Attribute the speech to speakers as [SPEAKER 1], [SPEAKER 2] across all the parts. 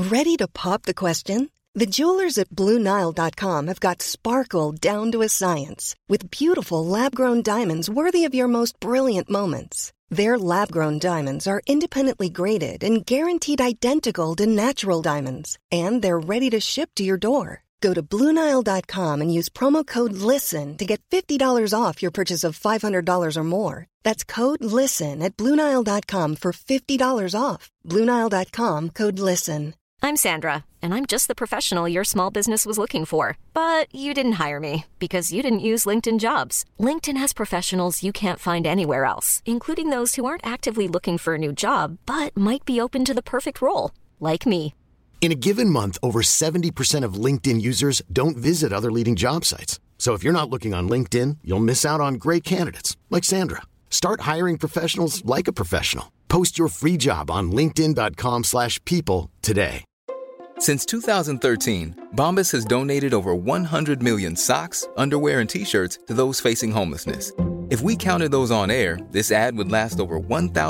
[SPEAKER 1] Ready to pop the question? The jewelers at BlueNile.com have got sparkle down to a science with beautiful lab-grown diamonds worthy of your most brilliant moments. Their lab-grown diamonds are independently graded and guaranteed identical to natural diamonds, and they're ready to ship to your door. Go to BlueNile.com and use promo code LISTEN to get $50 off your purchase of $500 or more. That's code LISTEN at BlueNile.com for $50 off. BlueNile.com, code LISTEN.
[SPEAKER 2] I'm Sandra, and I'm just the professional your small business was looking for. But you didn't hire me because you didn't use LinkedIn Jobs. LinkedIn has professionals you can't find anywhere else, including those who aren't actively looking for a new job, but might be open to the perfect role, like me.
[SPEAKER 3] In a given month, over 70% of LinkedIn users don't visit other leading job sites. So if you're not looking on LinkedIn, you'll miss out on great candidates like Sandra. Start hiring professionals like a professional. Post your free job on linkedin.com/people today.
[SPEAKER 4] Since 2013, Bombas has donated over 100 million socks, underwear, and T-shirts to those facing homelessness. If we counted those on air, this ad would last over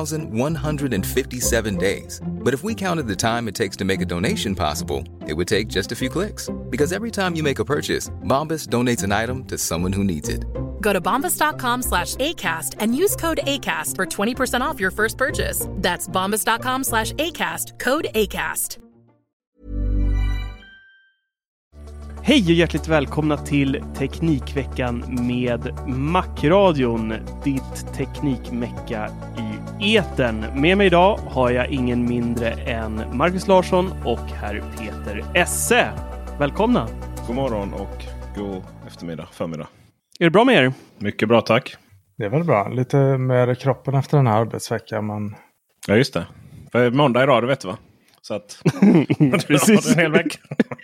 [SPEAKER 4] 1,157 days. But if we counted the time it takes to make a donation possible, it would take just a few clicks. Because every time you make a purchase, Bombas donates an item to someone who needs it.
[SPEAKER 5] Go to bombas.com/ACAST and use code ACAST for 20% off your first purchase. That's bombas.com/ACAST, code ACAST.
[SPEAKER 6] Hej och hjärtligt välkomna till Teknikveckan med Macradion, ditt teknikmecka i etern. Med mig idag har jag ingen mindre än Marcus Larsson och herr Peter Esse. Välkomna!
[SPEAKER 7] God morgon och god eftermiddag, förmiddag.
[SPEAKER 6] Är det bra med er?
[SPEAKER 7] Mycket bra, tack.
[SPEAKER 8] Det är väl bra. Lite med kroppen efter den här arbetsveckan. Men...
[SPEAKER 7] Ja, just det. För måndag idag, det vet du va? Så att...
[SPEAKER 6] Precis.
[SPEAKER 7] En hel vecka.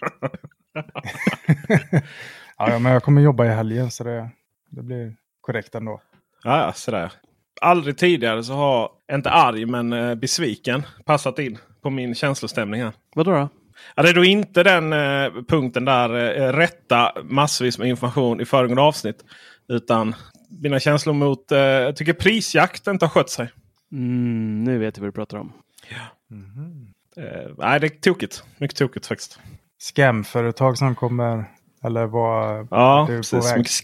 [SPEAKER 8] Ja, men jag kommer jobba i helgen så det blir korrekt ändå.
[SPEAKER 7] Ja, sådär. Aldrig tidigare så har, inte arg men besviken, passat in på min känslostämning här.
[SPEAKER 6] Vadå då?
[SPEAKER 7] Ja, det är då inte den punkten där rätta massvis med information i föregående avsnitt. Utan mina känslor mot, jag tycker prisjakt inte har skött sig.
[SPEAKER 6] Nu vet jag vad du pratar om.
[SPEAKER 7] Ja. Nej, det är tokigt. Mycket tokigt faktiskt.
[SPEAKER 8] Scamföretag som kommer, eller vad?
[SPEAKER 7] Ja, precis. Mycket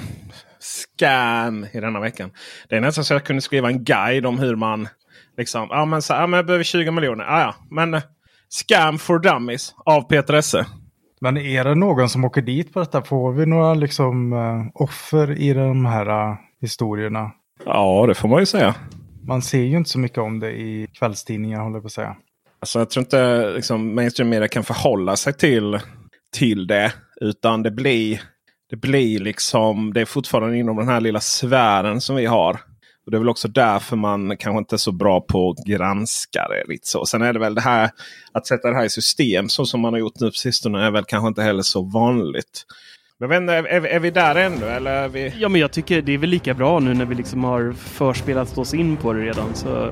[SPEAKER 7] scam i denna veckan. Det är nästan så jag kunde skriva en guide om hur man liksom, men jag behöver 20 miljoner. Men Scam for Dummies av Peter Esse.
[SPEAKER 8] Men är det någon som åker dit på detta? Får vi några liksom offer i de här historierna?
[SPEAKER 7] Ja, det får man ju säga.
[SPEAKER 8] Man ser ju inte så mycket om det i kvällstidningar, håller jag på att säga.
[SPEAKER 7] Alltså jag tror inte liksom, mainstream media kan förhålla sig till det. Utan det blir liksom, det är fortfarande inom den här lilla sfären som vi har. Och det är väl också därför man kanske inte är så bra på granskare. Lite så. Sen är det väl det här att sätta det här i system så som man har gjort nu på sistone är väl kanske inte heller så vanligt. Men vänta, är vi där ännu? Eller är vi...
[SPEAKER 6] Ja, men jag tycker det är väl lika bra nu när vi liksom har förspelat oss in på det redan. Så...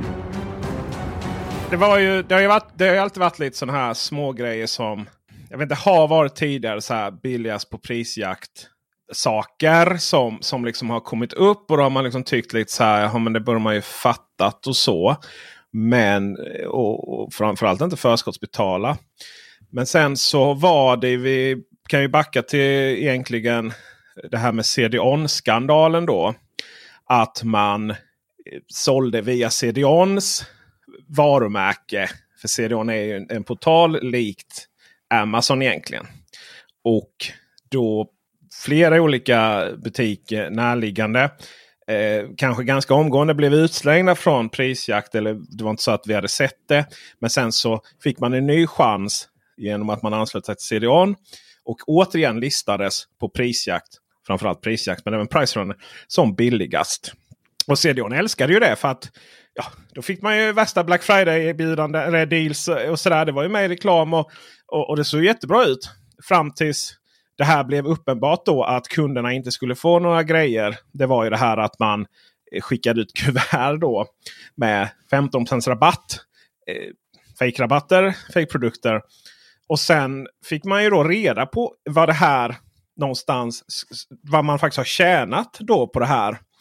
[SPEAKER 7] Det har ju alltid varit lite sådana här små grejer som jag vet inte har varit tidigare så här billigast på prisjakt saker som liksom har kommit upp och då har man liksom tyckt lite så här, ja men det bör man ju fattat och så. Men och framförallt inte förskottsbetala. Men sen så var det, vi kan ju backa till egentligen det här med CD-ON-skandalen då. Att man sålde via CD-ONs varumärke. För CD-ON är ju en portal likt Amazon egentligen. Och då flera olika butiker närliggande kanske ganska omgående blev utslängda från prisjakt. Eller det var inte så att vi hade sett det. Men sen så fick man en ny chans genom att man anslöt sig till CD-ON. Och återigen listades på prisjakt. Framförallt prisjakt men även Pricerunner som billigast. Och CD-ON älskade ju det för att ja, då fick man ju värsta Black Friday-erbjudande eller deals och sådär. Det var ju med i reklam och det såg jättebra ut. Fram tills det här blev uppenbart då att kunderna inte skulle få några grejer. Det var ju det här att man skickade ut kuvert då med 15% rabatt. Fake-rabatter, fake-produkter. Och sen fick man ju då reda på vad det här någonstans, vad man faktiskt har tjänat då på det här.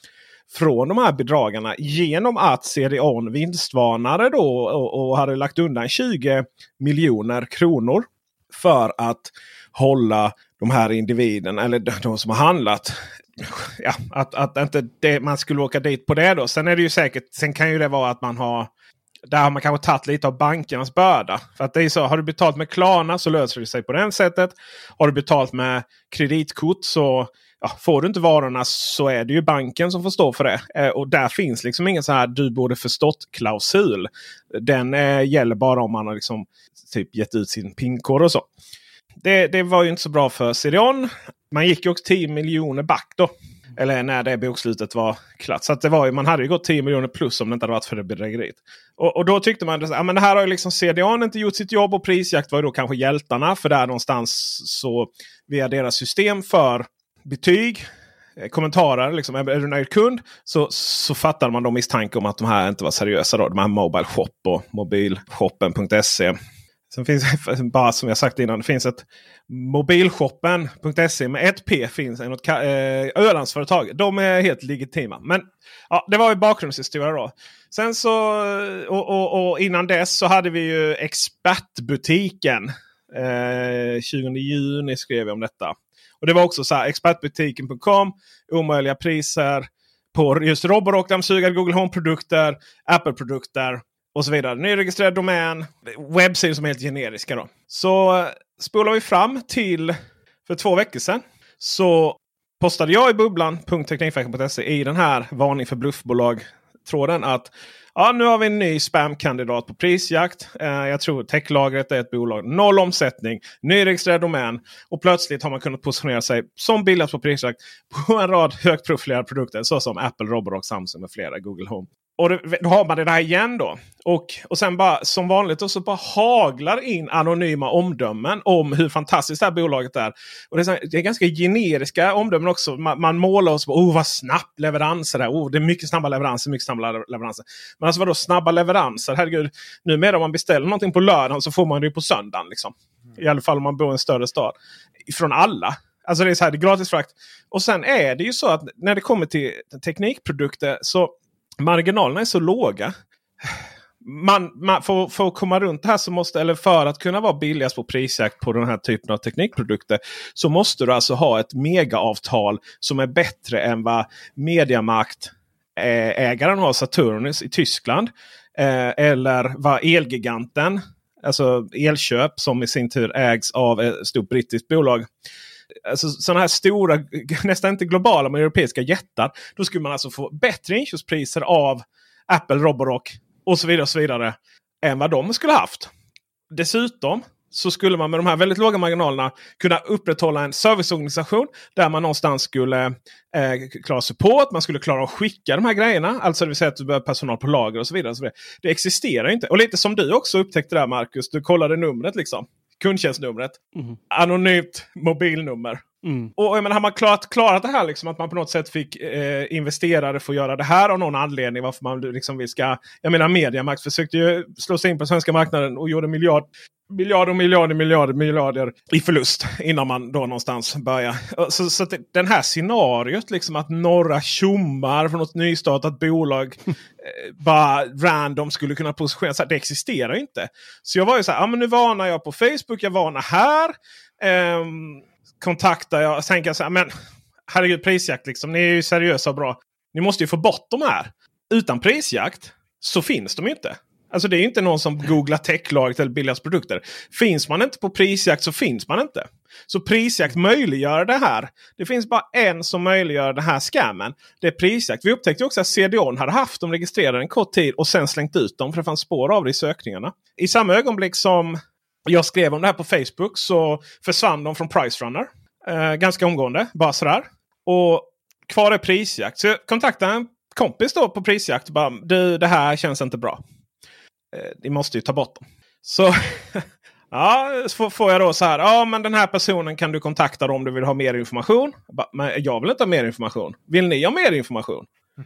[SPEAKER 7] från de här bedragarna genom att CDON vinstvarnade då och hade lagt undan 20 miljoner kronor för att hålla de här individen eller de som har handlat, ja, att inte det, man skulle åka dit på det då. Sen är det ju säkert, sen kan ju det vara att man har, där har man kanske tagit lite av bankernas börda. För att det är så, har du betalt med Klarna så löser det sig på det sättet. Har du betalt med kreditkort så får du inte varorna så är det ju banken som får stå för det. Och där finns liksom ingen så här du borde förstått-klausul. Den gäller bara om man har liksom typ gett ut sin PIN-kod och så. Det var ju inte så bra för CDON. Man gick ju också 10 miljoner back då. Eller när det bokslutet var klart. Så att det var ju, man hade ju gått 10 miljoner plus om det inte hade varit för det bedrägeriet. Och då tyckte man att men det här har ju liksom CDON inte gjort sitt jobb. Och prisjakt var ju då kanske hjältarna. För där någonstans så via deras system för betyg, kommentarer, liksom, är du nöjd kund? Så fattar man då misstanke om att de här inte var seriösa då. De här Mobile Shop och mobilshoppen.se. Sen finns bara som jag sagt innan, det finns ett mobilshoppen.se med ett P finns något Ölandsföretag. De är helt legitima. Men ja, det var ju bakgrundshistoria då. Sen så och innan dess så hade vi ju expertbutiken. 20 juni skrev vi om detta. Och det var också så här, expertbutiken.com, omöjliga priser på just Roborock, dammsugare, Google Home-produkter, Apple-produkter och så vidare. Nyregistrerad domän, webbsidor som är helt generiska då. Så spolar vi fram till för 2 veckor sedan. Så postade jag i bubblan.teknikveckan.se i den här varning för bluffbolag-tråden att nu har vi en ny spamkandidat på prisjakt. Jag tror techlagret är ett bolag. 0 omsättning, nyregistrerad domän. Och plötsligt har man kunnat positionera sig som billigast på prisjakt på en rad högt profilerade produkter. Såsom Apple, Roborock, Samsung med flera, Google Home. Och då har man det här igen då. Och sen bara som vanligt och så bara haglar in anonyma omdömen om hur fantastiskt det här bolaget är. Och det är ganska generiska omdömen också. Man målar oss på vad snabbt leveranser är. Det är mycket snabba leveranser. Men alltså vadå snabba leveranser? Herregud, numera om man beställer någonting på lördagen så får man det ju på söndagen liksom. I alla fall om man bor i en större stad. Från alla. Alltså det är så här, det är gratis frakt. Och sen är det ju så att när det kommer till teknikprodukter så marginalerna är så låga. Man för att komma runt det här så måste, eller för att kunna vara billigast på prisjakt på den här typen av teknikprodukter så måste du alltså ha ett megaavtal som är bättre än vad Mediamarkt ägaren har, Saturnus i Tyskland, eller vad Elgiganten, alltså Elköp som i sin tur ägs av ett stort brittiskt bolag. Alltså sådana här stora, nästan inte globala men europeiska jättar, då skulle man alltså få bättre inköpspriser av Apple, Roborock och så vidare än vad de skulle haft. Dessutom så skulle man med de här väldigt låga marginalerna kunna upprätthålla en serviceorganisation där man någonstans skulle klara support, man skulle klara att skicka de här grejerna, alltså det vill säga att du behöver personal på lager och så vidare. Det existerar inte. Och lite som du också upptäckte där, Marcus, du kollade numret liksom. Kundtjänstnumret. Anonymt mobilnummer. Och jag menar, har man klarat det här liksom, att man på något sätt fick investerare för att göra det här av någon anledning varför man liksom vi ska, jag menar Mediamarkt försökte ju slå sig in på svenska marknaden och gjorde miljarder i förlust innan man då någonstans börjar. Så att den här scenariot liksom att några tjommar från något nystartat bolag bara random skulle kunna positionera sig, det existerar ju inte. Så jag var ju så här, men nu varnar jag på Facebook, jag varnar här, kontaktar jag, tänker jag så här, men herregud, prisjakt liksom, ni är ju seriösa och bra. Ni måste ju få bort de här. Utan prisjakt så finns de inte. Alltså det är inte någon som googlar techlaget eller billigast produkter. Finns man inte på prisjakt så finns man inte. Så prisjakt möjliggör det här. Det finns bara en som möjliggör den här scammen. Det är prisjakt. Vi upptäckte också att CDON hade haft dem registrerade en kort tid och sen slängt ut dem för det fanns spår av det i sökningarna. I samma ögonblick som jag skrev om det här på Facebook så försvann de från PriceRunner. Ganska omgående, bara sådär. Och kvar är prisjakt. Så jag kontaktade en kompis då på prisjakt och bara, du, det här känns inte bra. Ni måste ju ta bort dem. Så så får jag då så här, men den här personen kan du kontakta om du vill ha mer information. Men jag vill inte ha mer information. Vill ni ha mer information?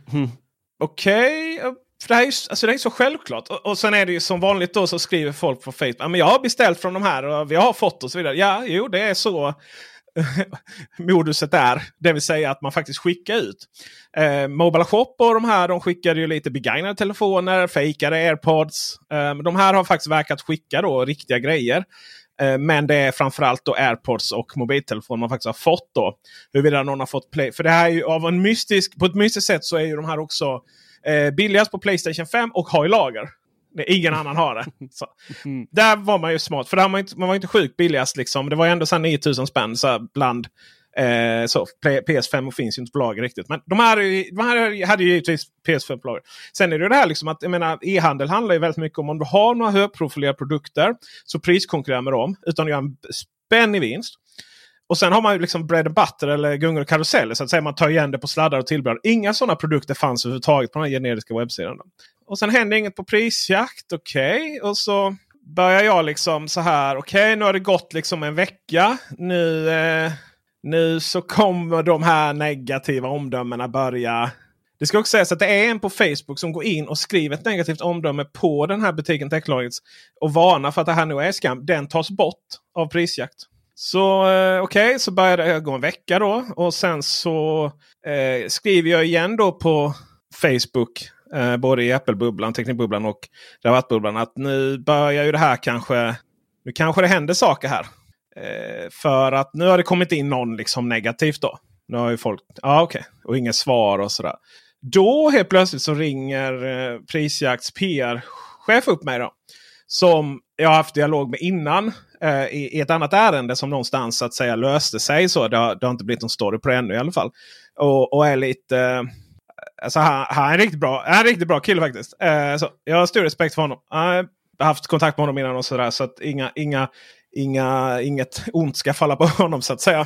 [SPEAKER 7] Okej. För det här är ju, alltså det är så självklart. Och sen är det ju som vanligt då så skriver folk på Facebook, men jag har beställt från de här och vi har fått och så vidare. Ja, jo, det är så. moduset är. Det vill säga att man faktiskt skickar ut. Mobile Shop och de här, de skickade ju lite begagnade telefoner, fejkade AirPods. De här har faktiskt verkat skicka då riktiga grejer. Men det är framförallt då AirPods och mobiltelefon man faktiskt har fått då. Huruvida någon har fått Play. För det här är ju av en på ett mystiskt sätt så är ju de här också billigast på PlayStation 5 och har i lager. Ingen annan har det. Så. Där var man ju smart. För där man var inte sjukt billigast liksom. Det var ju ändå så 9000 spänn så bland så PS5 finns ju inte på lager riktigt. Men de här hade ju givetvis PS5 på lager. Sen är det ju det här liksom att jag menar, e-handel handlar ju väldigt mycket om du har några högprofilerade produkter så priskonkurrerar med dem utan att göra en spännig vinst. Och sen har man ju liksom bread and butter eller gungor och karuseller så att säga, man tar igen det på sladdar och tillbehör. Inga sådana produkter fanns överhuvudtaget på den här generiska webbsidan då. Och sen hände inget på prisjakt, okej. Och så börjar jag liksom så här, okej, nu har det gått liksom en vecka. Nu så kommer de här negativa omdömena börja. Det ska också sägas att det är en på Facebook som går in och skriver ett negativt omdöme på den här butiken Technologies och varnar för att det här nu är skam. Den tas bort av prisjakt. Så okej, så började jag gå en vecka då. Och sen så skriver jag igen då på Facebook. Både i Apple-bubblan, Teknikbubblan och Rabattbubblan. Att nu börjar ju det här kanske. Nu kanske det händer saker här. För att nu har det kommit in någon liksom negativt då. Nu har ju folk. Okej. Och inga svar och sådär. Då helt plötsligt så ringer Prisjakts PR-chef upp mig då. Som jag har haft dialog med innan. I ett annat ärende som någonstans så att säga löste sig. Så det har inte blivit någon story på det ännu i alla fall. Och är lite. Alltså han är en riktigt bra kille faktiskt. Så jag har stor respekt för honom. Jag har haft kontakt med honom innan och sådär. Så att inget ont ska falla på honom så att säga.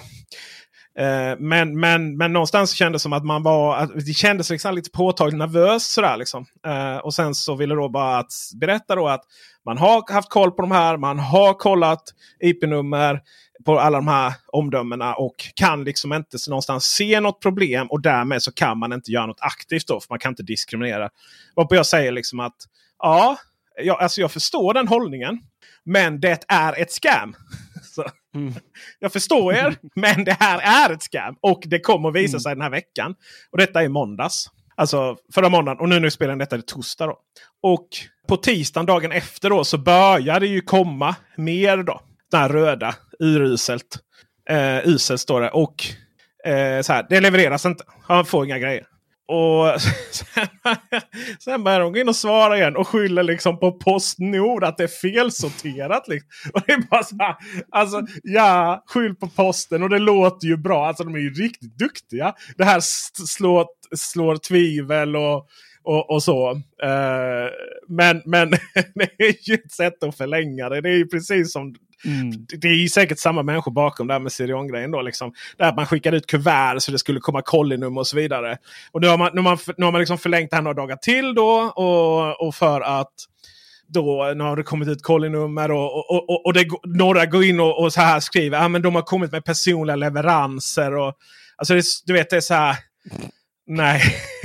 [SPEAKER 7] Men någonstans kändes det som att man var. Att det kändes liksom lite påtagligt nervös sådär liksom. Och sen så ville då bara att berätta då att man har haft koll på de här. Man har kollat IP-nummer på alla de här omdömena och kan liksom inte så någonstans se något problem och därmed så kan man inte göra något aktivt då för man kan inte diskriminera. Varpå jag säger liksom att jag förstår den hållningen men det är ett scam. Så, jag förstår er men det här är ett scam och det kommer att visa sig den här veckan och detta är måndags. Alltså förra måndagen och nu spelar detta torsdag då. Och på tisdagen dagen efter då så börjar det ju komma mer då. Den här röda, uruselt. Uselt står det. Och så här, det levereras inte. Han får inga grejer. Och sen börjar de gå in och svara igen. Och skyller liksom på Postnord att det är felsorterat. Liksom. Och det är bara så här. Alltså, ja, skyll på posten. Och det låter ju bra. Alltså de är ju riktigt duktiga. Det här slår tvivel och så. Men det är ju ett sätt att förlänga det. Det är ju precis som. Det är ju säkert samma människor bakom det här med Sirion-grejen då liksom. Där man skickade ut kuvert så det skulle komma kollinummer och så vidare. Och nu har man liksom förlängt det här några dagar till då. Och för att då nu har det kommit ut kollinummer och några går in och så här skriver men de har kommit med personliga leveranser och alltså du vet det är så här. Nej.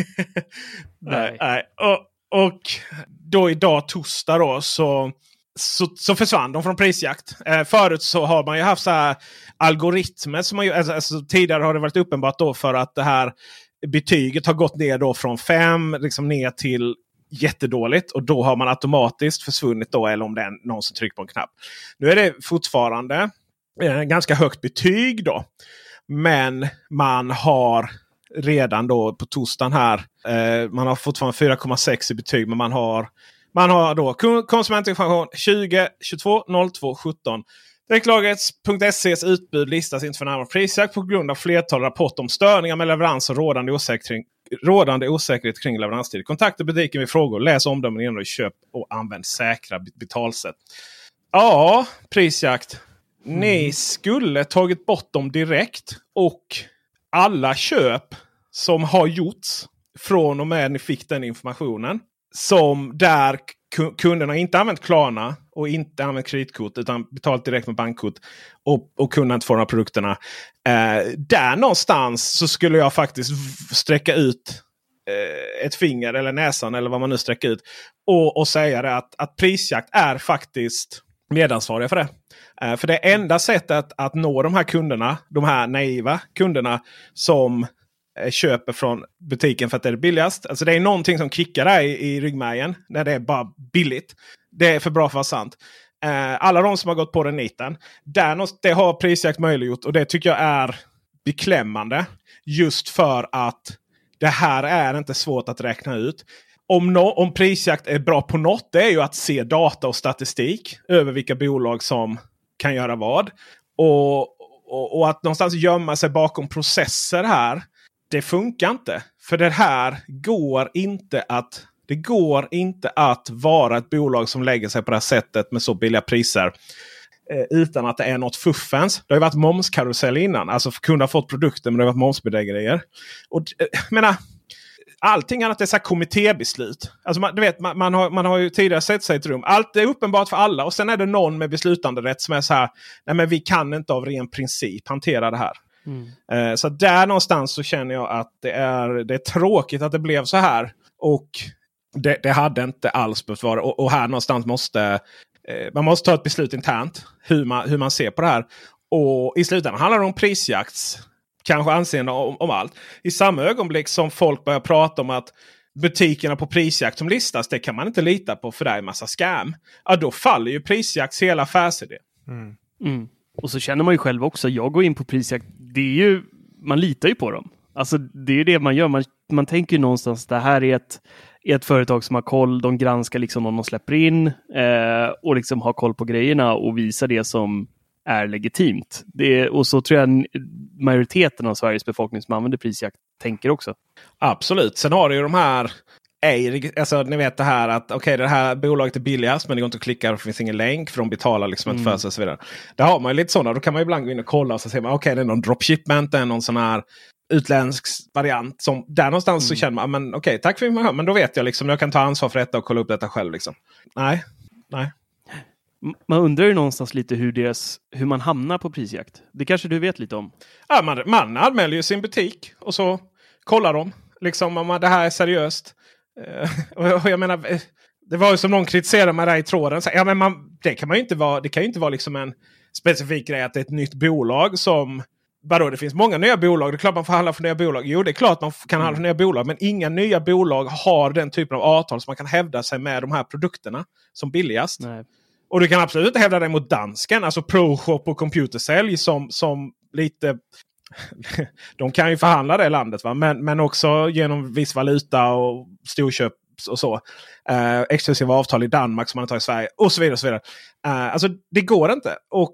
[SPEAKER 7] Nej. Och då idag torsdag då så försvann de från prisjakt. Förut så har man ju haft så här algoritmer som alltså tidigare har det varit uppenbart då för att det här betyget har gått ner då från 5 liksom ner till jättedåligt och då har man automatiskt försvunnit då eller om det är någon som trycker på en knapp. Nu är det fortfarande ganska högt betyg då. Men man har redan då på torsdagen här man har fortfarande 4,6 i betyg men man har då konsumentinformation 20 22 02 17. Direktlagret.se's utbud listas inte för närmare prisjakt på grund av flertal rapporter om störningar med leverans och rådande osäkerhet kring leveranstid. Kontakta butiken vid frågor, läs omdömen innan du köp och använd säkra betalsätt. Ja, prisjakt. Ni skulle tagit bort dem direkt och alla köp som har gjorts från och med ni fick den informationen som där kunderna inte använt Klarna och inte använt kreditkort utan betalat direkt med bankkort och kunde inte få de här produkterna. Där någonstans så skulle jag faktiskt sträcka ut ett finger eller näsan eller vad man nu sträcker ut och säga det att prisjakt är faktiskt medansvariga för det. För det är enda sättet att nå de här kunderna, de här naiva kunderna som köper från butiken för att det är billigast. Alltså det är någonting som kickar där i ryggmärgen när det är bara billigt. Det är för bra för att vara sant. Alla de som har gått på den niten, det har prisjakt möjliggjort, och det tycker jag är beklämmande. Just för att det här är inte svårt att räkna ut. Om prisjakt är bra på något, det är ju att se data och statistik över vilka bolag som kan göra vad. Och att någonstans gömma sig bakom processer här, det funkar inte. För det här går inte att vara ett bolag som lägger sig på det här sättet med så billiga priser utan att det är något fuffens. Det har ju varit momskarusell innan. Alltså kunder har fått produkter, men det har varit momsbedrägerier. Och menar, allting annat är så här kommittébeslut. Alltså man har ju tidigare sett sig i ett rum. Allt är uppenbart för alla. Och sen är det någon med beslutanderätt som är så här: nej, men vi kan inte av ren princip hantera det här. Så där någonstans så känner jag att det är tråkigt att det blev så här. Och det hade inte alls behövt vara. Och här någonstans måste man ta ett beslut internt hur man ser på det här. Och i slutändan handlar det om prisjakts kanske anseende om allt. I samma ögonblick som folk börjar prata om att butikerna på prisjakt som listas, det kan man inte lita på för det är en massa scam. Ja, då faller ju prisjakts hela affärsidé.
[SPEAKER 6] Och så känner man ju själv också, jag går in på prisjakt, det är ju, man litar ju på dem. Alltså det är ju det man gör. Man tänker ju någonstans, det här är ett företag som har koll, de granskar liksom om de släpper in och liksom har koll på grejerna och visar det som är legitimt. Och så tror jag majoriteten av Sveriges befolkning som använder prisjakt tänker också.
[SPEAKER 7] Absolut. Sen har du ju de här, alltså ni vet det här att okej, det här bolaget är billigast, men det går inte att klicka, det finns ingen länk för de betalar liksom inte för sig och så vidare. Där har man ju lite sådana, då kan man ju ibland gå in och kolla och så ser man okej, det är någon dropshipment, det är någon sån här utländsk variant som där någonstans så känner man, men okej, tack för att men då vet jag liksom, jag kan ta ansvar för detta och kolla upp detta själv liksom. Nej.
[SPEAKER 6] Man undrar ju någonstans lite hur man hamnar på prisjakt. Det kanske du vet lite om.
[SPEAKER 7] Ja, man anmäler ju sin butik och så kollar de liksom om det här är seriöst. Och jag menar, det var ju som någon kritiserade mig där i tråden. Så, ja, men det kan ju inte vara liksom en specifik grej att det är ett nytt bolag som vadå, det finns många nya bolag. Det är klart man får handla för nya bolag. Jo, det är klart man kan handla för nya bolag. Men inga nya bolag har den typen av avtal som man kan hävda sig med de här produkterna som billigast. Nej. Och du kan absolut inte hävda dig mot dansken. Alltså ProShop och Computersälj som lite... de kan ju förhandla det i landet, va? Men också genom viss valuta och storköp och så. Exklusiva avtal i Danmark som man tar i Sverige. Och så vidare och så vidare. Alltså det går inte. Och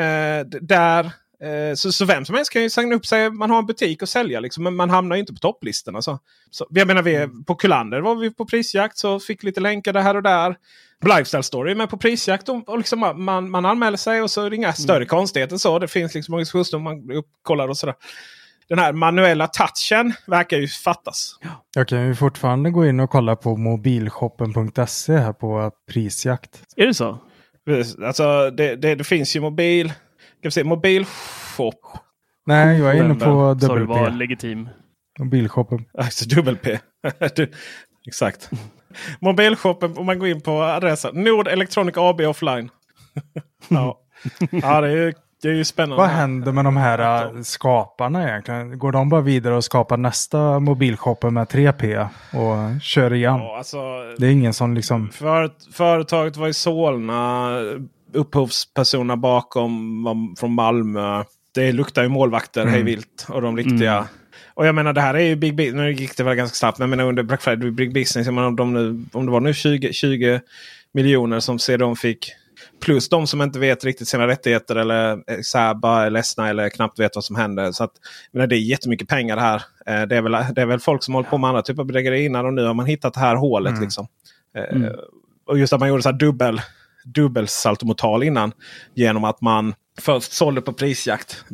[SPEAKER 7] så vem som helst kan ju signa upp sig. Man har en butik att sälja liksom, men man hamnar ju inte på topplistorna. Så jag menar, vi på Kullander var vi på prisjakt, så fick lite länkar här och där. Lifestyle Story med på prisjakt och liksom man anmäler sig och så är det inga större konstigheter så. Det finns liksom organisation man uppkollar och sådär. Den här manuella touchen verkar ju fattas.
[SPEAKER 8] Jag kan ju fortfarande gå in och kolla på mobilshoppen.se här på prisjakt.
[SPEAKER 6] Är det så?
[SPEAKER 7] Alltså det finns ju mobilshop.
[SPEAKER 8] Nej, jag är inne på
[SPEAKER 6] WP. Så det var legitim.
[SPEAKER 8] Mobilshoppen.
[SPEAKER 7] Alltså WP. Exakt. Mobilshoppen, om man går in på adressen Nord Electronic AB offline. Ja, det är ju spännande.
[SPEAKER 8] Vad händer med de här skaparna egentligen? Går de bara vidare och skapar nästa mobilshoppen med 3P och kör igen? Ja, alltså, det är ingen som liksom...
[SPEAKER 7] Företaget var i Solna. Upphovspersoner bakom var från Malmö. Det luktar ju målvakter hej vilt. Och de riktiga... Och jag menar, det här är ju Big Business. Nu gick det väl ganska snabbt. Men jag menar, under Black Friday, Big Business. Jag menar, om det var nu 20 miljoner som de fick. Plus de som inte vet riktigt sina rättigheter. Eller är ledsna eller knappt vet vad som händer. Så att, menar, det är jättemycket pengar det här. Det är väl folk som håller på med andra typer av bedrägerier innan. Och nu har man hittat det här hålet liksom. Och just att man gjorde så här dubbelsaltomotal innan. Genom att man först sålde på prisjakt.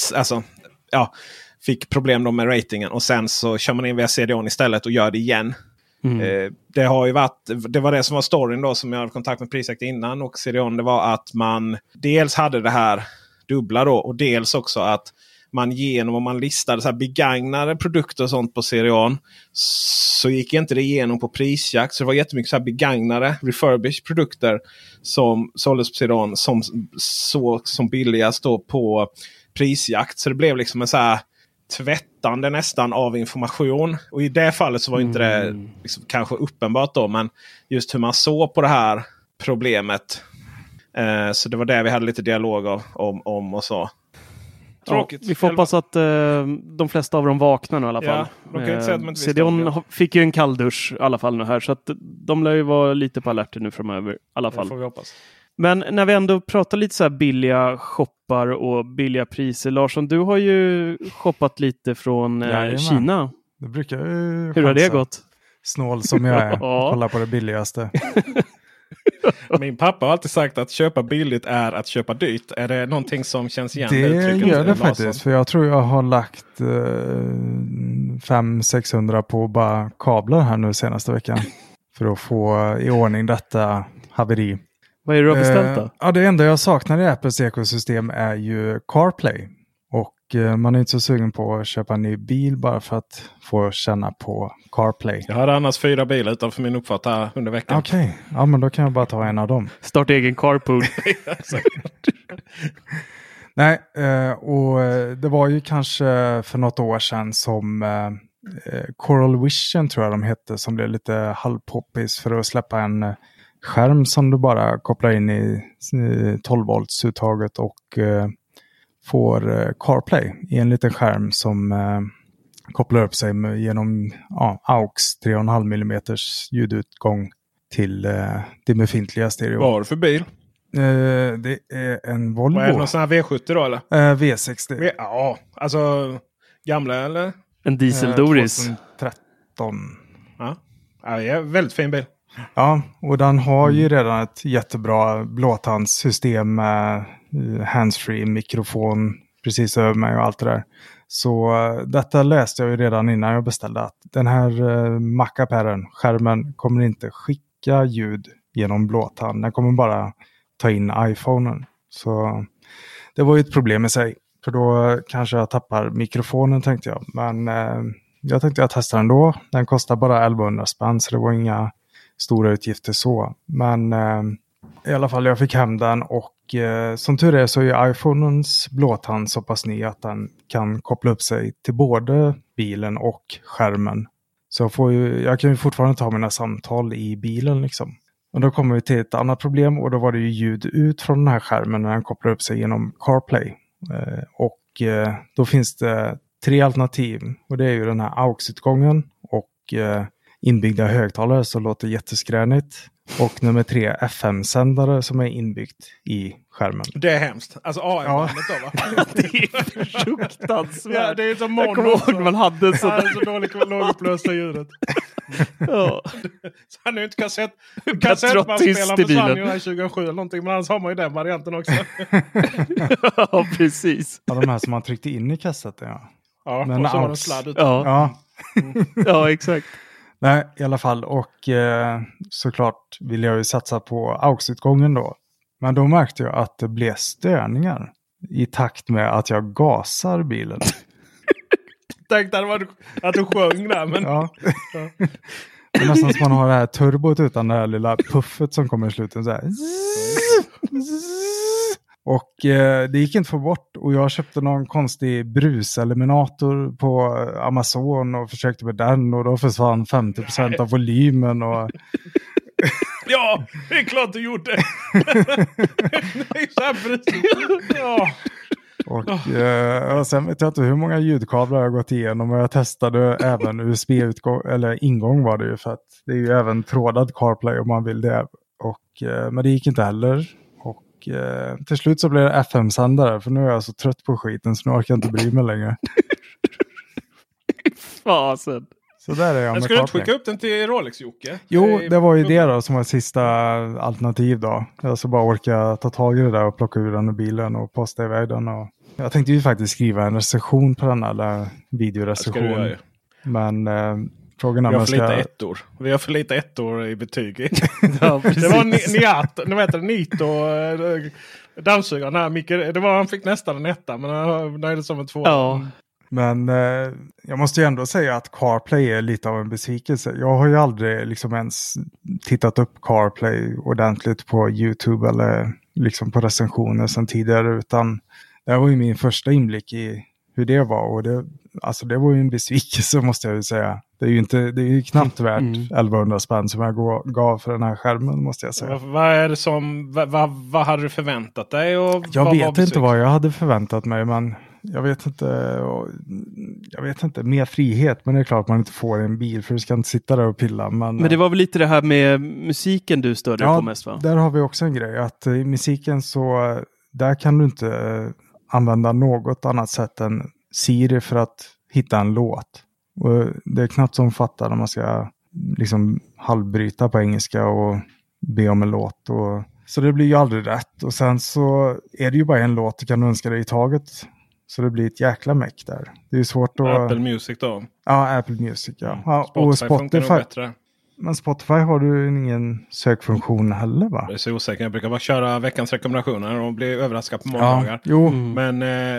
[SPEAKER 7] Fick problem då med ratingen. Och sen så kör man in via CDON istället och gör det igen. Det har ju varit, det var det som var storyn då, som jag hade kontakt med prisjakt innan. Och CDON, det var att man dels hade det här dubbla då. Och dels också att man genom, om man listade så här begagnade produkter och sånt på Serion, så gick inte det igenom på prisjakt. Så det var jättemycket så här begagnade, refurbished produkter som såldes på Serion som billigast då på prisjakt. Så det blev liksom en så här tvättande nästan av information. Och i det fallet så var inte det liksom kanske uppenbart då, men just hur man såg på det här problemet. Så det var det vi hade lite dialog om och så. Tråkigt.
[SPEAKER 6] Ja, vi får hoppas att de flesta av dem vaknar nu i alla fall. CDON fick ju en kalldusch i alla fall nu här, så att de lär ju vara lite på alerten nu framöver i alla fall.
[SPEAKER 7] Det får vi hoppas.
[SPEAKER 6] Men när vi ändå pratar lite så här billiga shoppar och billiga priser, Larsson, du har ju shoppat lite från Kina.
[SPEAKER 8] Det brukar ju
[SPEAKER 6] Hur har det gått?
[SPEAKER 8] Snål som jag är. Kolla på det billigaste.
[SPEAKER 7] Min pappa har alltid sagt att köpa billigt är att köpa dyrt. Är det någonting som känns igen?
[SPEAKER 8] Det gör det faktiskt. För jag tror jag har lagt 500-600 på bara kablar här nu senaste veckan. För att få i ordning detta haveri.
[SPEAKER 6] Vad är det du har beställt då?
[SPEAKER 8] Ja, det enda jag saknar i Apples ekosystem är ju CarPlay. Och man är inte så sugen på att köpa en ny bil bara för att få känna på CarPlay.
[SPEAKER 7] Jag hade annars 4 bilar utanför min uppfart här under veckan.
[SPEAKER 8] Okej, ja men då kan jag bara ta en av dem.
[SPEAKER 6] Start egen carpool.
[SPEAKER 8] Nej, och det var ju kanske för något år sedan som Coral Vision tror jag de hette, som blev lite halvpoppis för att släppa en skärm som du bara kopplar in i 12-volts-uttaget och får CarPlay i en liten skärm som kopplar upp sig genom AUX 3,5 mm ljudutgång till det befintliga stereo.
[SPEAKER 7] Vad har du för bil?
[SPEAKER 8] Det är en Volvo.
[SPEAKER 7] Vad är det, någon sån här V70 då eller?
[SPEAKER 8] V60.
[SPEAKER 7] Ja, alltså gamla eller?
[SPEAKER 6] En diesel Doris.
[SPEAKER 8] 2013.
[SPEAKER 7] Ja, det är en väldigt fin bil.
[SPEAKER 8] Ja, och den har ju redan ett jättebra blåtandssystem med handsfree, mikrofon precis över mig och allt det där. Så detta läste jag ju redan innan jag beställde, att den här Mac-apparen, skärmen, kommer inte skicka ljud genom blåtand. Den kommer bara ta in iPhonen. Så det var ju ett problem i sig. För då kanske jag tappar mikrofonen, tänkte jag. Men jag tänkte jag testar den då. Den kostar bara 1100 spänn, så det var inga stora utgifter så. Men i alla fall jag fick hem den, och som tur är så är iPhonens blåtand så pass ny att den kan koppla upp sig till både bilen och skärmen. Så jag kan ju fortfarande ta mina samtal i bilen liksom. Och då kommer vi till ett annat problem, och då var det ju ljud ut från den här skärmen när den kopplar upp sig genom CarPlay. Och då finns det 3 alternativ, och det är ju den här AUX-utgången och inbyggda högtalare som låter jätteskränigt. Och nummer 3, FM-sändare som är inbyggt i skärmen.
[SPEAKER 7] Det är hemskt. Alltså AM-bandet då va?
[SPEAKER 6] Det är fruktansvärt.
[SPEAKER 7] Ja, det är som
[SPEAKER 6] jag kommer ihåg man hade så.
[SPEAKER 7] Ja, så dåligt lågupplösta ljudet.
[SPEAKER 6] Ja.
[SPEAKER 7] Så han är ju inte kassettbandspelaren försvann ju 2007 eller någonting. Men annars har man ju den varianten också.
[SPEAKER 6] Ja, precis.
[SPEAKER 8] Ja, de här som man tryckte in i kassetten, ja.
[SPEAKER 7] Ja,
[SPEAKER 8] men
[SPEAKER 7] och så var det sladd ut.
[SPEAKER 6] Ja. Ja, exakt.
[SPEAKER 8] Nej, i alla fall. Och såklart vill jag ju satsa på AUX-utgången då. Men då märkte jag att det blev störningar i takt med att jag gasar bilen.
[SPEAKER 7] Tänkte att du sjöng där, men...
[SPEAKER 8] Ja. Det är nästan som man har det här turbot utan det här lilla puffet som kommer i slutet. Så här. Och det gick inte att få bort, och jag köpte någon konstig bruseliminator på Amazon och försökte med den, och då försvann 50% av volymen och...
[SPEAKER 7] Ja, det är klart du gjorde. Det är så här precis. Ja.
[SPEAKER 8] Och sen vet jag inte hur många ljudkablar jag har gått igenom, och jag testade även USB-utgång, eller ingång var det ju, för att det är ju även trådad CarPlay om man vill det. Och, men det gick inte heller. Och till slut så blev det FM-sändare, för nu är jag så trött på skiten så nu orkar jag inte bry mig längre.
[SPEAKER 6] Fasen.
[SPEAKER 8] Så där är jag med
[SPEAKER 7] skulle du inte
[SPEAKER 8] CarPlay.
[SPEAKER 7] skicka upp den till Rolex, Jocke?
[SPEAKER 8] Jo, det var ju det då som var sista alternativ då. Jag så bara orka ta tag i det där och plocka ur den ur bilen och posta iväg den. Och... Jag tänkte ju faktiskt skriva en recension på den, eller videorecension. Men frågan är om jag ska...
[SPEAKER 7] Vi har för lite ettor i betyg.
[SPEAKER 6] Ja,
[SPEAKER 7] det var Nito Dammsugaren här, Micke, han fick nästan en 1, men han nöjde som en 2.
[SPEAKER 6] Ja.
[SPEAKER 8] Men jag måste ju ändå säga att CarPlay är lite av en besvikelse. Jag har ju aldrig liksom ens tittat upp CarPlay ordentligt på YouTube eller liksom på recensioner sedan tidigare, utan det var ju min första inblick i hur det var, och det var ju en besvikelse, måste jag ju säga. Det är ju knappt värt 1100 spänn som jag gav för den här skärmen, måste jag säga.
[SPEAKER 7] Vad är det som, vad hade du förväntat dig? Och
[SPEAKER 8] jag vet inte vad jag hade förväntat mig, men jag vet inte, mer frihet, men det är klart man inte får en bil, för du ska inte sitta där och pilla. Men
[SPEAKER 6] det var väl lite det här med musiken du störde på mest, va?
[SPEAKER 8] Där har vi också en grej, att i musiken så, där kan du inte använda något annat sätt än Siri för att hitta en låt. Och det är knappt som fattar när man ska liksom halvbryta på engelska och be om en låt. Så det blir ju aldrig rätt. Och sen så är det ju bara en låt du kan önska dig i taget. Så det blir ett jäkla meck där. Det är ju svårt att...
[SPEAKER 7] Apple Music då?
[SPEAKER 8] Ja, Apple Music, ja.
[SPEAKER 7] Spotify funkar nog bättre.
[SPEAKER 8] Men Spotify har du ingen sökfunktion heller, va?
[SPEAKER 7] Det är så osäkert. Jag brukar bara köra veckans rekommendationer och bli överraskad på måndagar.
[SPEAKER 8] Ja, jo.
[SPEAKER 7] Men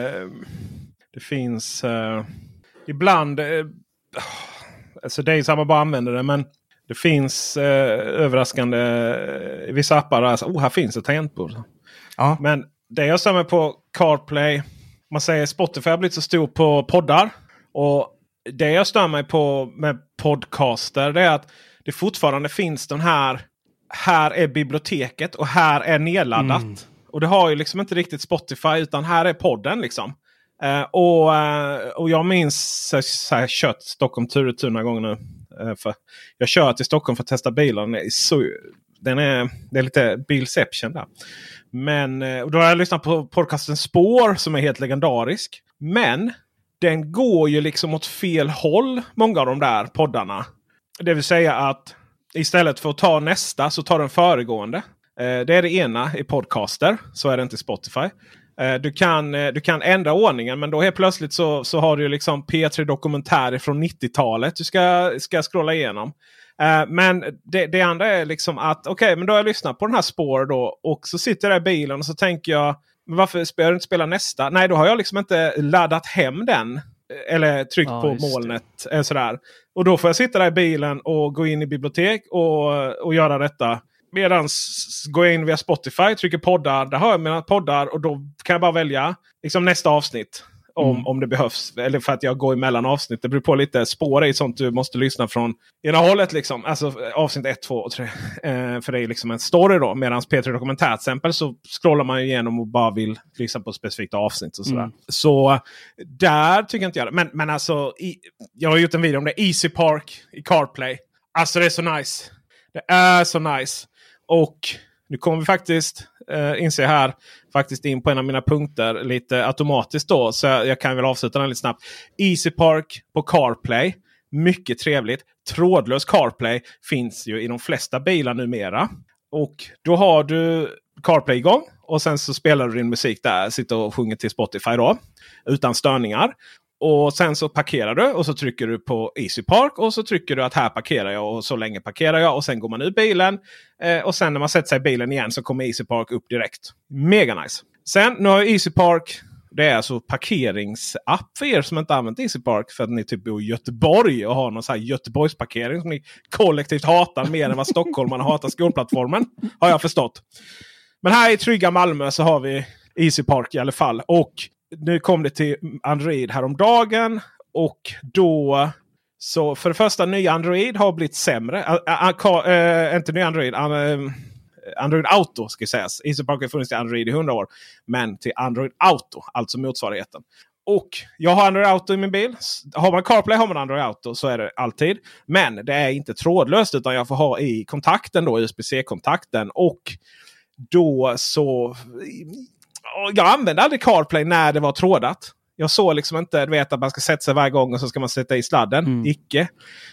[SPEAKER 7] det finns ibland... alltså det är samma, bara använder det, men det finns överraskande i vissa appar. Alltså, här finns ett tangentbord.
[SPEAKER 8] Ja.
[SPEAKER 7] Men det jag stämmer på CarPlay, man säger Spotify har blivit så stor på poddar. Och det jag stör mig på med podcaster, det är att det fortfarande finns den här är biblioteket och här är nedladdat. Och det har ju liksom inte riktigt Spotify, utan här är podden liksom. Och jag minns så här, kört Stockholm tur och tur några gånger nu. För jag kör till Stockholm för att testa bilen. Det är lite bilception där. Men då har jag lyssnat på podcasten Spår, som är helt legendarisk. Men den går ju liksom åt fel håll, många av de där poddarna. Det vill säga att istället för att ta nästa så tar den föregående. Det är det ena i podcaster, så är det inte i Spotify. Du kan ändra ordningen, men då helt plötsligt så har du ju liksom P3 dokumentärer från 90-talet du ska scrolla igenom. Men det andra är liksom att okej, men då har jag lyssnat på den här Spår då, och så sitter jag i bilen och så tänker jag, men varför spelar du inte spela nästa? Nej, då har jag liksom inte laddat hem den eller tryckt på molnet sådär. Och då får jag sitta där i bilen och gå in i bibliotek och göra detta. Medan går jag in via Spotify, trycker poddar. Där har jag mina poddar och då kan jag bara välja liksom nästa avsnitt om det behövs. Eller för att jag går emellan avsnitt. Det beror på lite. Spår är sånt du måste lyssna från ena hållet liksom. Alltså avsnitt 1, 2 och 3. För det är liksom en story då. Medan P3 Dokumentär till exempel så scrollar man igenom och bara vill lyssna på specifikt avsnitt och sådär. Så där tycker jag inte jag det. Men alltså, jag har gjort en video om det. Easy Park i CarPlay. Alltså det är så nice. Det är så nice. Och nu kommer vi faktiskt inse här faktiskt in på en av mina punkter lite automatiskt då. Så jag kan väl avsluta den lite snabbt. Easy Park på CarPlay. Mycket trevligt. Trådlös CarPlay finns ju i de flesta bilar numera. Och då har du CarPlay igång. Och sen så spelar du din musik där. Sitter och sjunger till Spotify då. Utan störningar. Och sen så parkerar du och så trycker du på Easy Park och så trycker du att här parkerar jag och så länge parkerar jag. Och sen går man ur bilen och sen när man sätter sig i bilen igen så kommer Easy Park upp direkt. Mega nice. Sen nu har Easy Park, det är alltså parkeringsapp för er som inte använt Easy Park för att ni typ bor i Göteborg och har någon så här Göteborgsparkering som ni kollektivt hatar mer än vad stockholmarna hatar skolplattformen. Har jag förstått. Men här i trygga Malmö så har vi Easy Park i alla fall. Och nu kom det till Android häromdagen och då så för det första nya Android har blivit sämre. Inte ny Android, Android Auto ska sägas. Easy Park har funnits till Android i 100 år, men till Android Auto, alltså motsvarigheten. Och jag har Android Auto i min bil. Har man CarPlay har man Android Auto, så är det alltid. Men det är inte trådlöst utan jag får ha i kontakten då, USB-C-kontakten. Och då så... Jag använde aldrig CarPlay när det var trådat. Jag såg liksom inte att man ska sätta sig varje gång och så ska man sätta i sladden. Icke.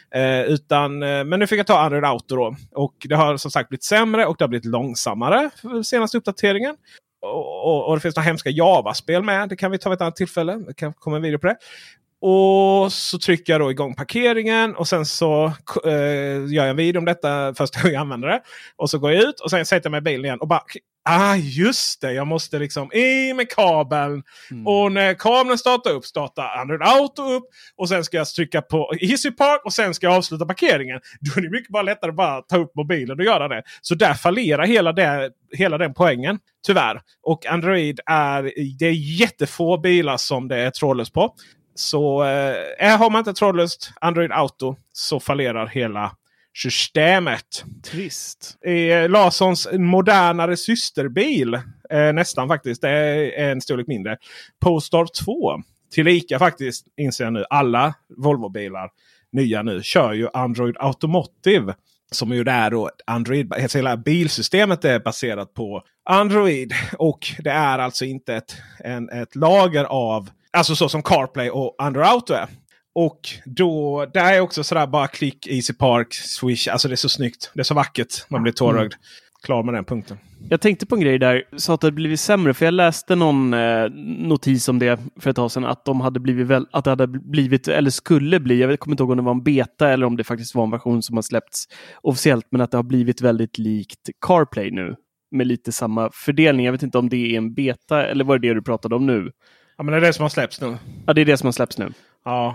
[SPEAKER 7] Men nu fick jag ta Android Auto då. Och det har som sagt blivit sämre och det har blivit långsammare för senaste uppdateringen. Och det finns några hemska Java-spel med. Det kan vi ta vid ett annat tillfälle. Det kan komma en video på det. Och så trycker jag då igång parkeringen. Och sen så gör jag en video om detta första gången jag använder det. Och så går jag ut och sen sätter jag mig i bilen igen. Och bara, just det. Jag måste liksom i med kabeln. Och när kabeln startar Android Auto upp. Och sen ska jag trycka på Easy Park. Och sen ska jag avsluta parkeringen. Då är det mycket bara lättare att bara ta upp mobilen och göra det. Så där fallerar hela den poängen. Tyvärr. Och Android det är jättefå bilar som det är trådlöst på. Så har man inte trådlöst Android Auto så fallerar hela systemet.
[SPEAKER 6] Trist.
[SPEAKER 7] Larssons modernare systerbil, nästan faktiskt, det är en storlek mindre. Polestar 2, tillika faktiskt, inser jag nu, alla Volvo-bilar nya nu kör ju Android Automotive. Som ju där då Android, hela bilsystemet är baserat på Android. Och det är alltså inte ett lager av, alltså så som CarPlay och Android Auto är. Och då, där är också sådär bara klick, Easy Park, Swish. Alltså det är så snyggt, det är så vackert. Man blir tårögd. Klar med den punkten.
[SPEAKER 6] Jag tänkte på en grej där, så att det hade blivit sämre. För jag läste någon notis om det för ett tag sedan. Att de hade att det hade blivit, eller skulle bli, jag kommer inte ihåg om det var en beta eller om det faktiskt var en version som har släppts officiellt. Men att det har blivit väldigt likt CarPlay nu. Med lite samma fördelning. Jag vet inte om det är en beta eller var det du pratade om nu?
[SPEAKER 7] Ja, men det är det som har släppts nu.
[SPEAKER 6] Ja, det är det som har släppts nu.
[SPEAKER 7] Ja,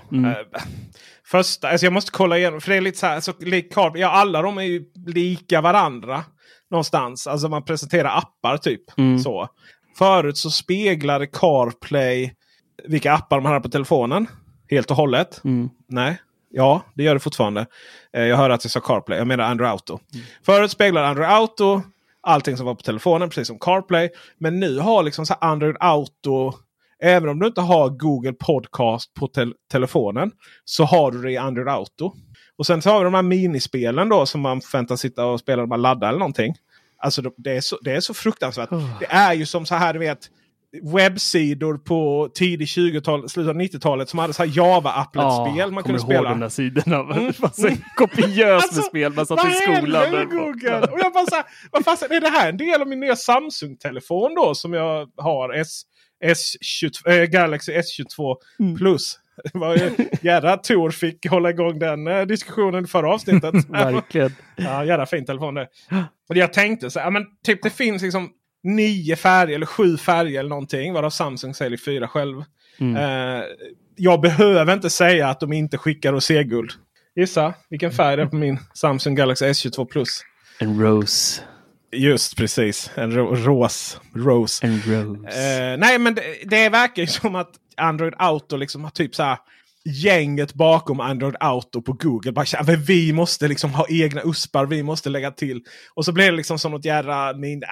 [SPEAKER 7] först, alltså jag måste kolla igenom, för det är lite så här, så CarPlay, ja, alla de är ju lika varandra någonstans. Alltså man presenterar appar typ. Så. Förut så speglade CarPlay vilka appar man hade på telefonen helt och hållet. Nej. Ja, det gör det fortfarande. Jag hör att jag sa CarPlay. Jag menar Android Auto. Förut speglade Android Auto allting som var på telefonen, precis som CarPlay. Men nu har liksom så Android Auto, även om du inte har Google Podcast på telefonen, så har du det i Android Auto. Och sen så har vi de här minispelen då som man förväntar sitta och spela när man laddar eller någonting. Alltså det är så fruktansvärt. Det är ju som så här, du vet, webbsidor på tidig 20-tal, slutet av 90-talet som hade så här Java-applet-spel man kunde spela.
[SPEAKER 6] De där sidorna. Kopiöst med spel man satt i skolan.
[SPEAKER 7] Google. Och jag bara så här, vad fan är det här? En del av min nya Samsung-telefon då som jag har, S22, Galaxy S22 Plus. Det var ju jävla Tor fick hålla igång den diskussionen i förra avsnittet.
[SPEAKER 6] Verkligen.
[SPEAKER 7] Ja, jävla fin telefon det. Och jag tänkte så här, men typ det finns liksom 9 färger eller 7 färger eller någonting, varav Samsung säljer 4 själv. Jag behöver inte säga att de inte skickar roséguld. Gissa vilken färg det är på min Samsung Galaxy S22 Plus.
[SPEAKER 6] En rose.
[SPEAKER 7] Just precis, en rose.
[SPEAKER 6] En rose.
[SPEAKER 7] Nej, men det verkar ju som att Android Auto liksom har typ så här gänget bakom Android Auto på Google bara känner, vi måste liksom ha egna uspar, vi måste lägga till. Och så blir det liksom som något jävla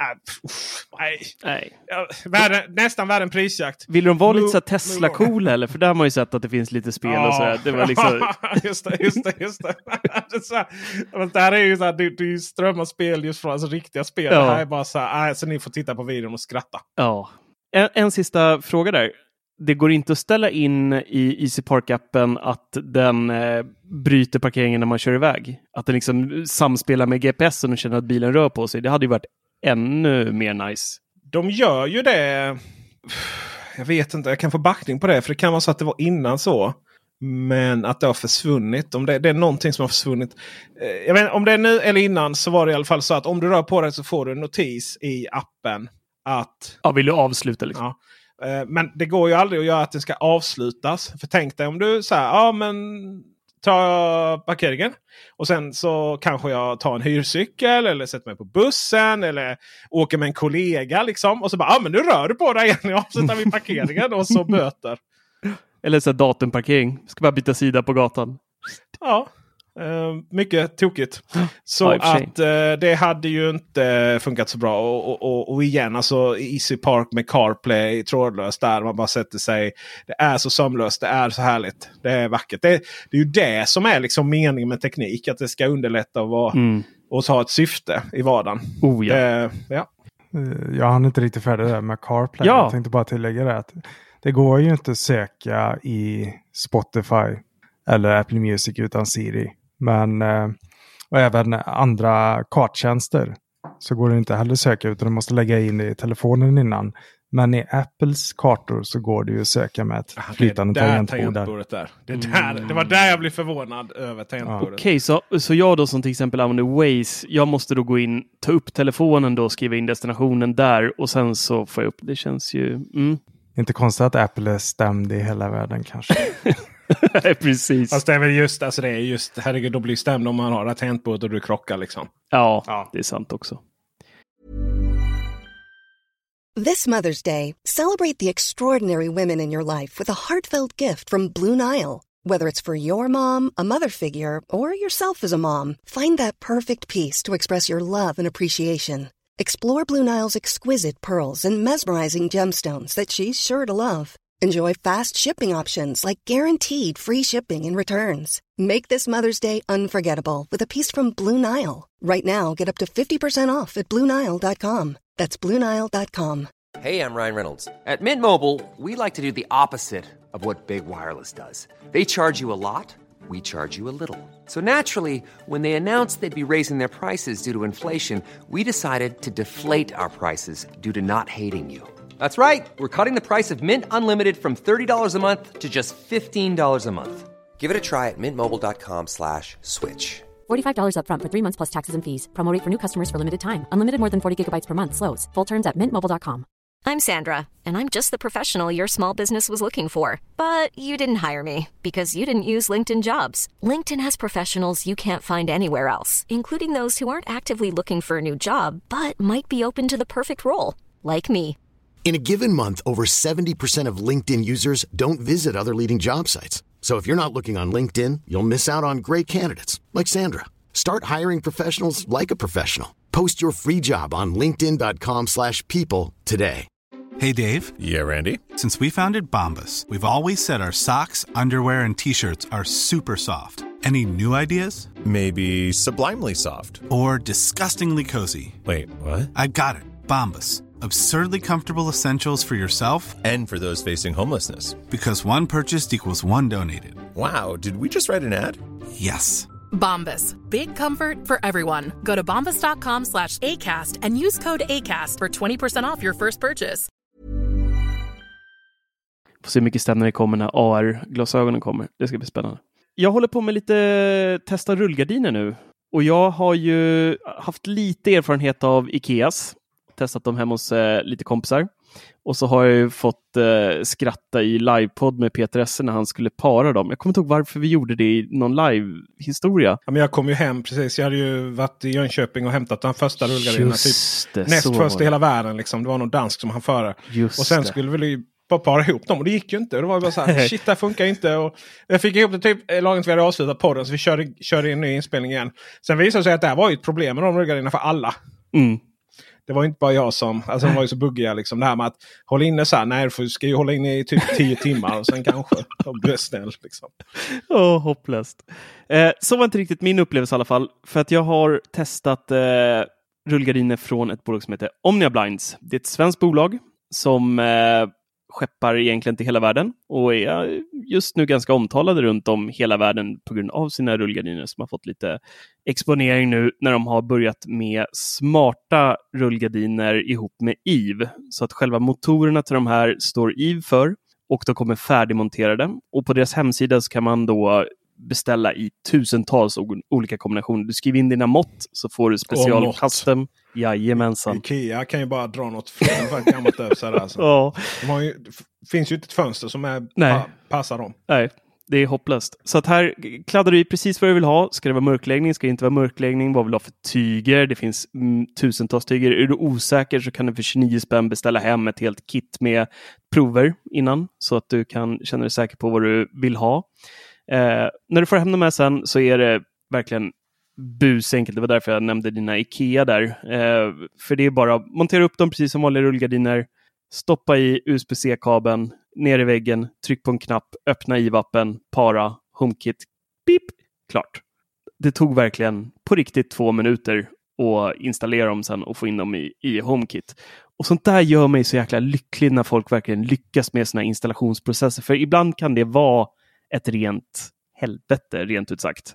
[SPEAKER 7] nej. Nästan värre än prisjakt.
[SPEAKER 6] Vill de vara lite så Tesla-cool eller? För där har man ju sett att det finns lite spel och så här. Det var liksom...
[SPEAKER 7] just det. Det här är ju så här, det strömmar spel just från, alltså riktiga spel. Ja. Det här är bara så här, så ni får titta på videon och skratta.
[SPEAKER 6] Ja. En sista fråga där. Det går inte att ställa in i Easy Park-appen att den bryter parkeringen när man kör iväg. Att den liksom samspelar med GPSen och känner att bilen rör på sig. Det hade ju varit ännu mer nice.
[SPEAKER 7] De gör ju det. Jag vet inte, jag kan få backning på det. För det kan vara så att det var innan så. Men att det har försvunnit. Om det är någonting som har försvunnit. Jag vet inte, om det är nu eller innan så var det i alla fall så att om du rör på dig så får du en notis i appen att...
[SPEAKER 6] Ja, vill du avsluta liksom?
[SPEAKER 7] Ja. Men det går ju aldrig att göra att det ska avslutas. För tänk dig om du säger, ja men ta parkeringen. Och sen så kanske jag tar en hyrcykel eller sätter mig på bussen eller åker med en kollega liksom. Och så bara, ja men nu rör du på dig igen. Jag avslutar vid parkeringen och så böter.
[SPEAKER 6] Eller så datumparkering. Ska bara byta sida på gatan.
[SPEAKER 7] Ja. Mycket tokigt. Så att det hade ju inte funkat så bra. Och igen, alltså Easy Park med CarPlay trådlöst där man bara sätter sig. Det är så sömlöst, det är så härligt. Det är vackert. Det är ju det som är liksom meningen med teknik. Att det ska underlätta och ha ett syfte i vardagen.
[SPEAKER 6] Oh, ja.
[SPEAKER 7] Ja.
[SPEAKER 8] Jag hann inte riktigt färdig där med CarPlay.
[SPEAKER 6] Ja.
[SPEAKER 8] Jag tänkte bara tillägga det. Att det går ju inte att söka i Spotify eller Apple Music utan Siri. Men och även andra karttjänster så går det inte heller söka utan du måste lägga in det i telefonen innan. Men i Apples kartor så går det ju att söka med ett flytande tangentbord där.
[SPEAKER 7] Det var där jag blev förvånad över tangentbordet.
[SPEAKER 6] Okej, så jag då som till exempel använder Waze, jag måste då gå in, ta upp telefonen då, skriva in destinationen där och sen så får jag upp. Det känns ju...
[SPEAKER 8] Inte konstigt att Apple är stämd i hela världen kanske.
[SPEAKER 6] Precis.
[SPEAKER 7] Fast det är väl just, alltså det är just, herregud, då blir stämd om man har ett tangentbord och du krockar liksom.
[SPEAKER 6] Ja, det är sant också.
[SPEAKER 1] This Mother's Day, celebrate the extraordinary women in your life with a heartfelt gift from Blue Nile. Whether it's for your mom, a mother figure, or yourself as a mom, find that perfect piece to express your love and appreciation. Explore Blue Nile's exquisite pearls and mesmerizing gemstones that she's sure to love. Enjoy fast shipping options like guaranteed free shipping and returns. Make this Mother's Day unforgettable with a piece from Blue Nile. Right now, get up to 50% off at BlueNile.com. That's BlueNile.com.
[SPEAKER 9] Hey, I'm Ryan Reynolds. At Mint Mobile, we like to do the opposite of what Big Wireless does. They charge you a lot, we charge you a little. So naturally, when they announced they'd be raising their prices due to inflation, we decided to deflate our prices due to not hating you. That's right. We're cutting the price of Mint Unlimited from $30 a month to just $15 a month. Give it a try at mintmobile.com/switch.
[SPEAKER 10] $45 up front for 3 months plus taxes and fees. Promo rate for new customers for limited time. Unlimited more than 40 gigabytes per month slows. Full terms at mintmobile.com.
[SPEAKER 2] I'm Sandra, and I'm just the professional your small business was looking for. But you didn't hire me because you didn't use LinkedIn Jobs. LinkedIn has professionals you can't find anywhere else, including those who aren't actively looking for a new job, but might be open to the perfect role, like me.
[SPEAKER 3] In a given month, over 70% of LinkedIn users don't visit other leading job sites. So if you're not looking on LinkedIn, you'll miss out on great candidates like Sandra. Start hiring professionals like a professional. Post your free job on linkedin.com/people today.
[SPEAKER 11] Hey, Dave.
[SPEAKER 12] Yeah, Randy.
[SPEAKER 11] Since we founded Bombas, we've always said our socks, underwear, and T-shirts are super soft. Any new ideas?
[SPEAKER 12] Maybe sublimely soft.
[SPEAKER 11] Or disgustingly cozy.
[SPEAKER 12] Wait, what?
[SPEAKER 11] I got it. Bombas. Absurdly comfortable essentials for yourself
[SPEAKER 12] and for those facing homelessness.
[SPEAKER 11] Because one purchased equals one donated.
[SPEAKER 12] Wow, did we just write an ad?
[SPEAKER 11] Yes.
[SPEAKER 5] Bombas. Big comfort for everyone. Go to bombas.com/ACAST and use code ACAST for 20% off your first purchase.
[SPEAKER 6] Får se mycket stämmer det kommer när AR-glasögonen kommer. Det ska bli spännande. Jag håller på med lite testa rullgardiner nu. Och jag har ju haft lite erfarenhet av Ikeas. Testat dem hemma hos lite kompisar. Och så har jag ju fått skratta i livepodd med Peter Esse när han skulle para dem. Jag kommer inte ihåg varför vi gjorde det i någon live-historia.
[SPEAKER 7] Ja, men jag kom ju hem precis. Jag hade ju varit i Jönköping och hämtat de första rullgardinerna. Typ näst först i hela världen. Liksom. Det var någon dansk som han före. Och sen skulle vi bara para ihop dem. Och det gick ju inte. Det var bara så här, shit, det funkar inte. Och jag fick ihop det typ lagom till vi hade avslutat podden. Så vi körde in en ny inspelning igen. Sen visade det sig att det här var ju ett problem med de rullgardinerna för alla.
[SPEAKER 6] Mm.
[SPEAKER 7] Det var inte bara jag som, alltså de var ju så buggiga liksom. Det här med att hålla inne så här, nej du ska ju hålla inne i typ 10 timmar och sen kanske de blir snäll liksom.
[SPEAKER 6] Hopplöst. Så var inte riktigt min upplevelse i alla fall. För att jag har testat rullgardiner från ett bolag som heter Omnia Blinds. Det är ett svenskt bolag som skeppar egentligen till hela världen och är just nu ganska omtalade runt om hela världen på grund av sina rullgardiner som har fått lite exponering nu när de har börjat med smarta rullgardiner ihop med Eve. Så att själva motorerna till de här står Eve för och de kommer färdigmonterade. Och på deras hemsida så kan man då beställa i tusentals olika kombinationer. Du skriver in dina mått så får du special custom. Jajamensan.
[SPEAKER 7] Ikea kan ju bara dra något från ett gammalt över alltså.
[SPEAKER 6] Ja.
[SPEAKER 7] Finns ju inte ett fönster som passar dem.
[SPEAKER 6] Nej, det är hopplöst. Så att här kladdar du i precis vad du vill ha. Ska det vara mörkläggning? Ska det inte vara mörkläggning? Vad vill du ha för tyger? Det finns tusentals tyger. Är du osäker så kan du för 29 spänn beställa hem ett helt kit med prover innan. Så att du kan känna dig säker på vad du vill ha. När du får hem dem här sen så är det verkligen busenkelt. Det var därför jag nämnde dina Ikea där. För det är bara att montera upp dem precis som vanliga rullgardiner. Stoppa i USB-C-kabeln, ner i väggen, tryck på en knapp, öppna i-appen, para, HomeKit, pip, klart. Det tog verkligen på riktigt 2 minuter att installera dem sen och få in dem i HomeKit. Och sånt där gör mig så jäkla lycklig när folk verkligen lyckas med sina installationsprocesser. För ibland kan det vara ett rent helvete, rent ut sagt.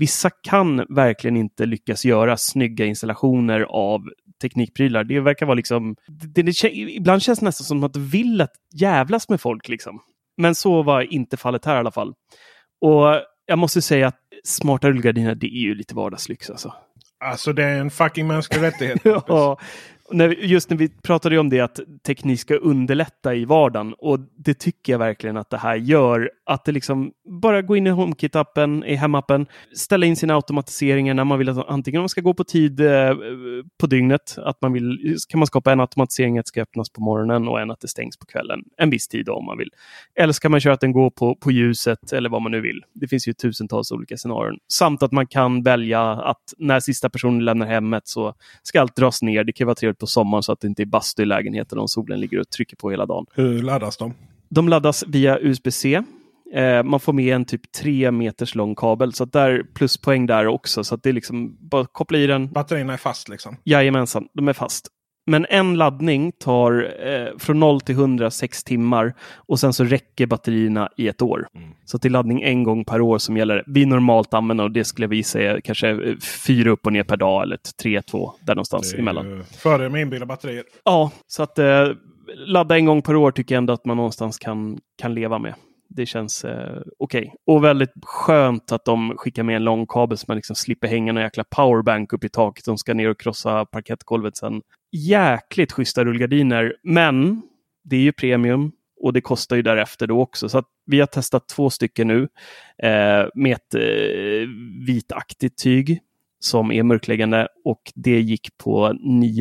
[SPEAKER 6] vissa kan verkligen inte lyckas göra snygga installationer av teknikprylar. Det verkar vara liksom, ibland känns det nästan som att de vill att jävlas med folk liksom. Men så var inte fallet här i alla fall. Och jag måste säga att smarta rullgardiner, det är ju lite vardagslyx alltså.
[SPEAKER 7] Alltså det är en fucking mänsklig rättighet.
[SPEAKER 6] Ja, just när vi pratade om det att teknik ska underlätta i vardagen, och det tycker jag verkligen att det här gör, att det liksom bara gå in i HomeKit-appen, i hemappen, ställa in sina automatiseringar när man vill att antingen man ska gå på tid på dygnet, att man vill, kan man skapa en automatisering att det ska öppnas på morgonen och en att det stängs på kvällen en viss tid om man vill. Eller ska man köra att den går på ljuset eller vad man nu vill. Det finns ju tusentals olika scenarier. Samt att man kan välja att när sista personen lämnar hemmet så ska allt dras ner. Det kan vara trevligt på sommaren så att det inte är bastu i lägenheten om solen ligger och trycker på hela dagen.
[SPEAKER 7] Hur laddas de?
[SPEAKER 6] De laddas via USB-C. Man får med en typ 3 meters lång kabel. Så att där pluspoäng där också. Så att det är liksom bara koppla i den.
[SPEAKER 7] Batterierna är fast liksom?
[SPEAKER 6] Jajamensan, de är fast. Men en laddning tar från 0 till 100 6 timmar. Och sen så räcker batterierna i 1 år. Så det är laddning en gång per år som gäller. Vi normalt använder, och det skulle vi säga kanske 4 upp och ner per dag. Eller 3-2 där någonstans emellan.
[SPEAKER 7] Före med inbyggda batterier.
[SPEAKER 6] Ja, så att ladda en gång per år tycker jag ändå att man någonstans kan leva med. Det känns okej. Och väldigt skönt att de skickar med en lång kabel så man liksom slipper hänga en jäkla powerbank upp i taket. De ska ner och krossa parkettgolvet sen. Jäkligt schyssta rullgardiner. Men det är ju premium och det kostar ju därefter då också. Så att vi har testat 2 stycken nu med ett vitaktigt tyg som är mörkläggande, och det gick på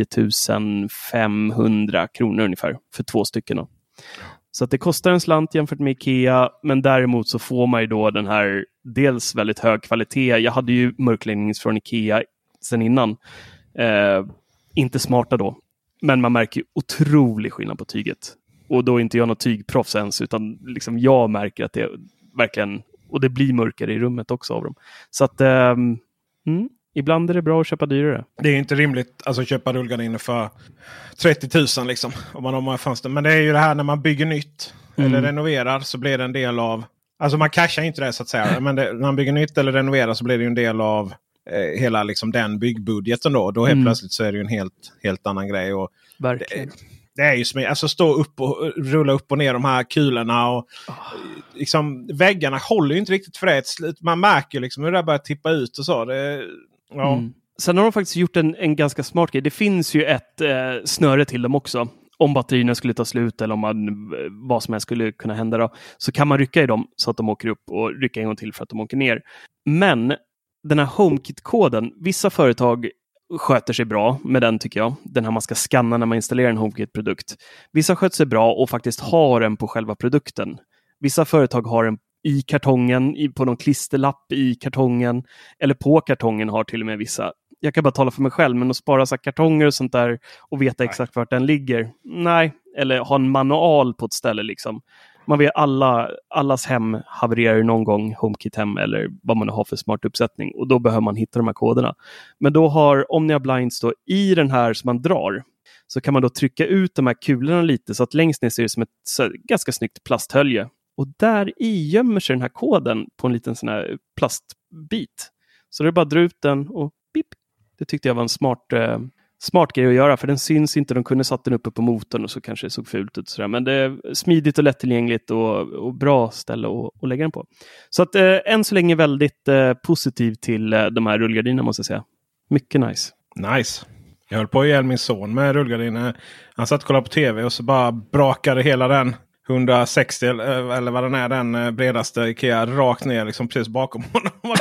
[SPEAKER 6] 9500 kronor ungefär för 2 stycken då. Så att det kostar en slant jämfört med Ikea, men däremot så får man ju då den här dels väldigt hög kvalitet. Jag hade ju mörkläggnings från Ikea sen innan. Inte smarta då, men man märker ju otrolig skillnad på tyget. Och då är inte jag något tygproffs ens, utan liksom jag märker att det verkligen, och det blir mörkare i rummet också av dem. Så att ibland är det bra att köpa dyrare.
[SPEAKER 7] Det är inte rimligt att köpa rullgardiner för 30 000 liksom. Om man har fönster. Men det är ju det här när man bygger nytt eller renoverar, så blir det en del av... Alltså man cashar inte det så att säga. Men när man bygger nytt eller renoverar så blir det ju en del av hela liksom den byggbudgeten då. Då helt plötsligt så är det ju en helt annan grej. Och
[SPEAKER 6] verkligen.
[SPEAKER 7] Det är ju som alltså stå upp och rulla upp och ner de här kulorna och liksom väggarna håller ju inte riktigt för det. Man märker liksom hur det börjar tippa ut och så.
[SPEAKER 6] Sen har de faktiskt gjort en ganska smart grej. Det finns ju ett snöre till dem också. Om batterierna skulle ta slut eller om vad som helst skulle kunna hända då, så kan man rycka i dem så att de åker upp och rycka en gång till för att de åker ner. Men den här HomeKit-koden, vissa företag sköter sig bra med den tycker jag. Den här man ska scanna när man installerar en HomeKit-produkt. Vissa sköter sig bra och faktiskt har den på själva produkten. Vissa företag har den i kartongen, på någon klisterlapp i kartongen, eller på kartongen har till och med vissa. Jag kan bara tala för mig själv, men att spara så kartonger och sånt där och veta exakt vart den ligger. Nej, eller ha en manual på ett ställe liksom. Man vet allas hem havererar någon gång, HomeKit hem eller vad man har för smart uppsättning, och då behöver man hitta de här koderna. Men då har Omnia Blinds då i den här som man drar, så kan man då trycka ut de här kulorna lite så att längst ner ser det som ett ganska snyggt plasthölje. Och där i gömmer sig den här koden på en liten sån här plastbit. Så det är bara att dra ut den och pip. Det tyckte jag var en smart grej att göra, för den syns inte. De kunde satt den uppe på motorn och så kanske det såg fult ut. Sådär. Men det är smidigt och lättillgängligt och bra ställe att lägga den på. Så att än så länge väldigt positiv till de här rullgardinerna måste jag säga. Mycket nice.
[SPEAKER 7] Nice. Jag höll på att ge min son med rullgardiner. Han satt och kollade på tv och så bara brakade hela den 160 eller vad den är, den bredaste Ikea rakt ner liksom precis bakom honom. Man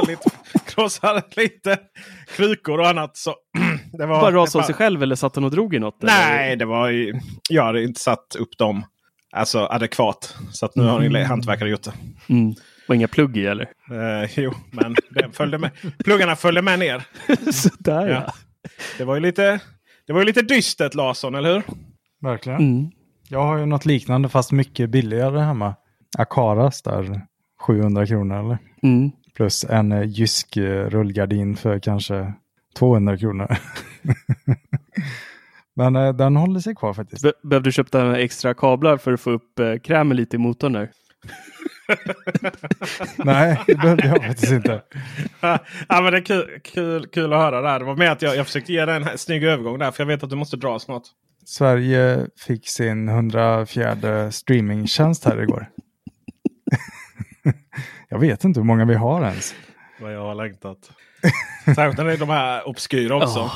[SPEAKER 7] krossade lite krukor och annat. Så det var
[SPEAKER 6] bara rasade sig själv eller satt han och drog i något?
[SPEAKER 7] Nej,
[SPEAKER 6] eller?
[SPEAKER 7] Det var ju, jag hade inte satt upp dem alltså adekvat. Så att nu har ni hantverkare gjort det.
[SPEAKER 6] Var inga plugg i eller?
[SPEAKER 7] Jo, men den följde med. Pluggarna följde med ner.
[SPEAKER 6] Sådär ja.
[SPEAKER 7] Det var ju lite dystert, Larsson, eller hur?
[SPEAKER 8] Verkligen. Jag har ju något liknande fast mycket billigare hemma. Akaras där 700 kronor eller? Plus en Jysk rullgardin för kanske 200 kronor. Men den håller sig kvar faktiskt.
[SPEAKER 6] Behövde du köpa extra kablar för att få upp krämen lite i motorn där?
[SPEAKER 8] Nej, det behövde jag faktiskt inte.
[SPEAKER 7] Ja, men det är kul att höra det här. Det var med att jag försökte ge dig en snygg övergång där. För jag vet att du måste dra snart.
[SPEAKER 8] Sverige fick sin 104:e streamingtjänst här igår. Jag vet inte hur många vi har ens.
[SPEAKER 7] Vad jag har längtat. Särskilt när det är de här obskyra också.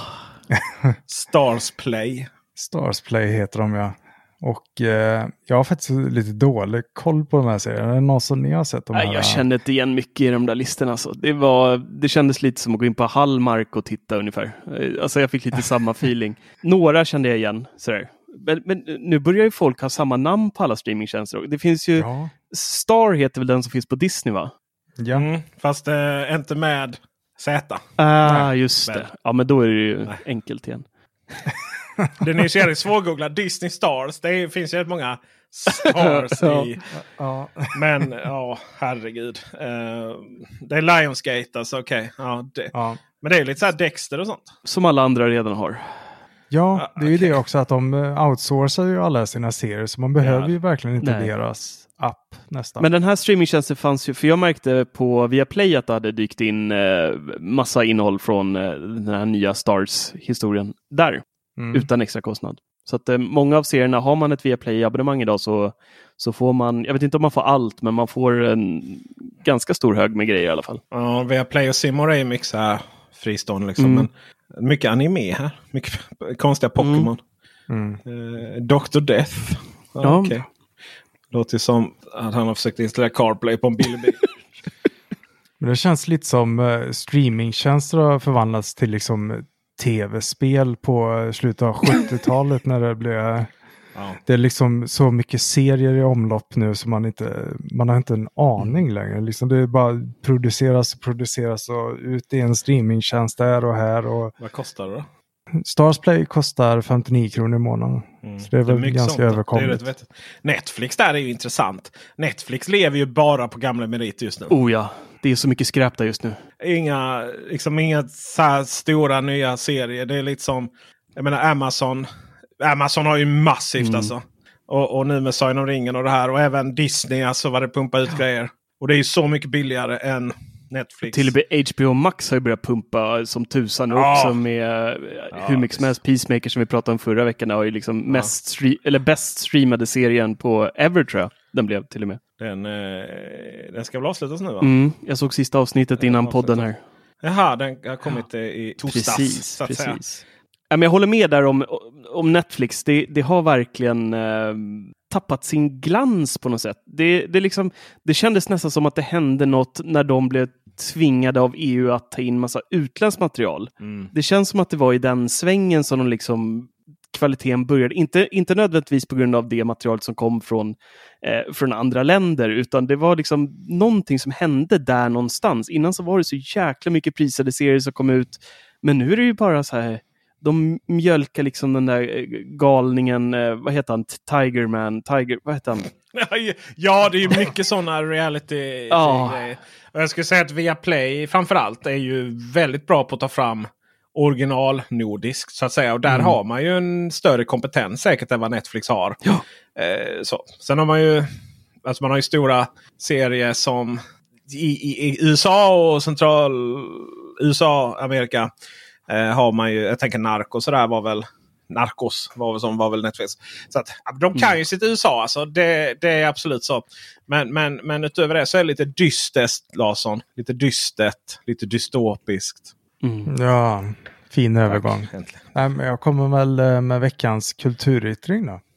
[SPEAKER 7] Starsplay.
[SPEAKER 8] Starsplay heter de, ja. Och jag har faktiskt lite dålig koll på de här serierna. Är det någon som ni har sett de här?
[SPEAKER 6] Jag kände inte igen mycket i de där listorna. Alltså. Det kändes lite som att gå in på Hallmark och titta ungefär. Alltså jag fick lite samma feeling. Några kände jag igen. Sådär. Men nu börjar ju folk ha samma namn på alla streamingtjänster. Det finns ju... Ja. Star heter väl den som finns på Disney, va?
[SPEAKER 8] Ja.
[SPEAKER 7] Fast inte med Z.
[SPEAKER 6] Just det. Ja, men då är det ju enkelt igen.
[SPEAKER 7] Det ni ser är svårgoogla. Disney Stars. Det finns ju rätt många stars i.
[SPEAKER 8] Ja.
[SPEAKER 7] Men, herregud. Det är Lionsgate, alltså okej. Ja. Men det är lite så här Dexter och sånt.
[SPEAKER 6] Som alla andra redan har.
[SPEAKER 8] Ja, det är ju det också att de outsourcar ju alla sina serier. Så man behöver ju verkligen inte deras app nästan.
[SPEAKER 6] Men den här streamingtjänsten fanns ju, för jag märkte på Viaplay att det hade dykt in massa innehåll från den här nya Stars-historien där. Utan extra kostnad. Så att många av serierna, har man ett Viaplay-abonnemang idag så får man, jag vet inte om man får allt, men man får en ganska stor hög med grejer i alla fall.
[SPEAKER 7] Ja, Viaplay och Simon Remix är fristående liksom. Men mycket anime här. Mycket konstiga Pokémon. Dr. Death.
[SPEAKER 6] Ja.
[SPEAKER 7] Okay. Låter som att han har försökt installera CarPlay på en billig bil.
[SPEAKER 8] Men det känns lite som streamingtjänster har förvandlats till liksom tv-spel på slutet av 70-talet när det blev... Det är liksom så mycket serier i omlopp nu som man har inte en aning längre. Liksom det är bara produceras och ut i en streamingtjänst där och här. Och
[SPEAKER 7] vad kostar det då?
[SPEAKER 8] Starsplay kostar 59 kronor i månaden. Så det är väl ganska överkomligt.
[SPEAKER 7] Netflix där är ju intressant. Netflix lever ju bara på gamla meriter just nu.
[SPEAKER 6] Oh ja, det är så mycket skräp där just nu.
[SPEAKER 7] Inga så här stora nya serier. Det är lite som, jag menar Amazon. Amazon har ju massivt alltså. Och nu med Sagan om ringen och det här. Och även Disney, alltså vad det pumpar ut grejer. Och det är ju så mycket billigare än Netflix.
[SPEAKER 6] Till och med HBO Max har ju börjat pumpa som tusan också med hur mycket som helst. Peacemaker som vi pratade om förra veckan har ju liksom bäst streamade serien på ever, tror jag. Den blev till och med.
[SPEAKER 7] Den ska väl avslutas nu, va?
[SPEAKER 6] Jag såg sista avsnittet innan podden här.
[SPEAKER 7] Jaha, den har kommit i torsdags.
[SPEAKER 6] Precis. Men jag håller med där om Netflix. Det har verkligen tappat sin glans på något sätt. Det kändes nästan som att det hände något när de blev tvingade av EU att ta in massa utländskt material. Det känns som att det var i den svängen som de liksom kvaliteten började. Inte nödvändigtvis på grund av det material som kom från andra länder, utan det var liksom någonting som hände där någonstans. Innan så var det så jäkla mycket prisade serier som kom ut. Men nu är det ju bara så här, de mjölkar liksom den där galningen, vad heter han? Vad heter han?
[SPEAKER 7] Ja, det är ju mycket sådana reality grejer. Och jag skulle säga att Viaplay framförallt är ju väldigt bra på att ta fram original nordiskt så att säga. Och där har man ju en större kompetens säkert än vad Netflix har.
[SPEAKER 6] Ja.
[SPEAKER 7] Sen har man ju, alltså man har ju stora serier som i USA och central USA, Amerika har man ju, jag tänker Narcos var väl Netflix. Så att de kan ju sitt USA, alltså det är absolut så. Men utöver det så är det lite dystert, Larsson. Lite dystert, lite dystopiskt.
[SPEAKER 8] Ja, fin övergång. Nej, men jag kommer väl med veckans kulturyttring då.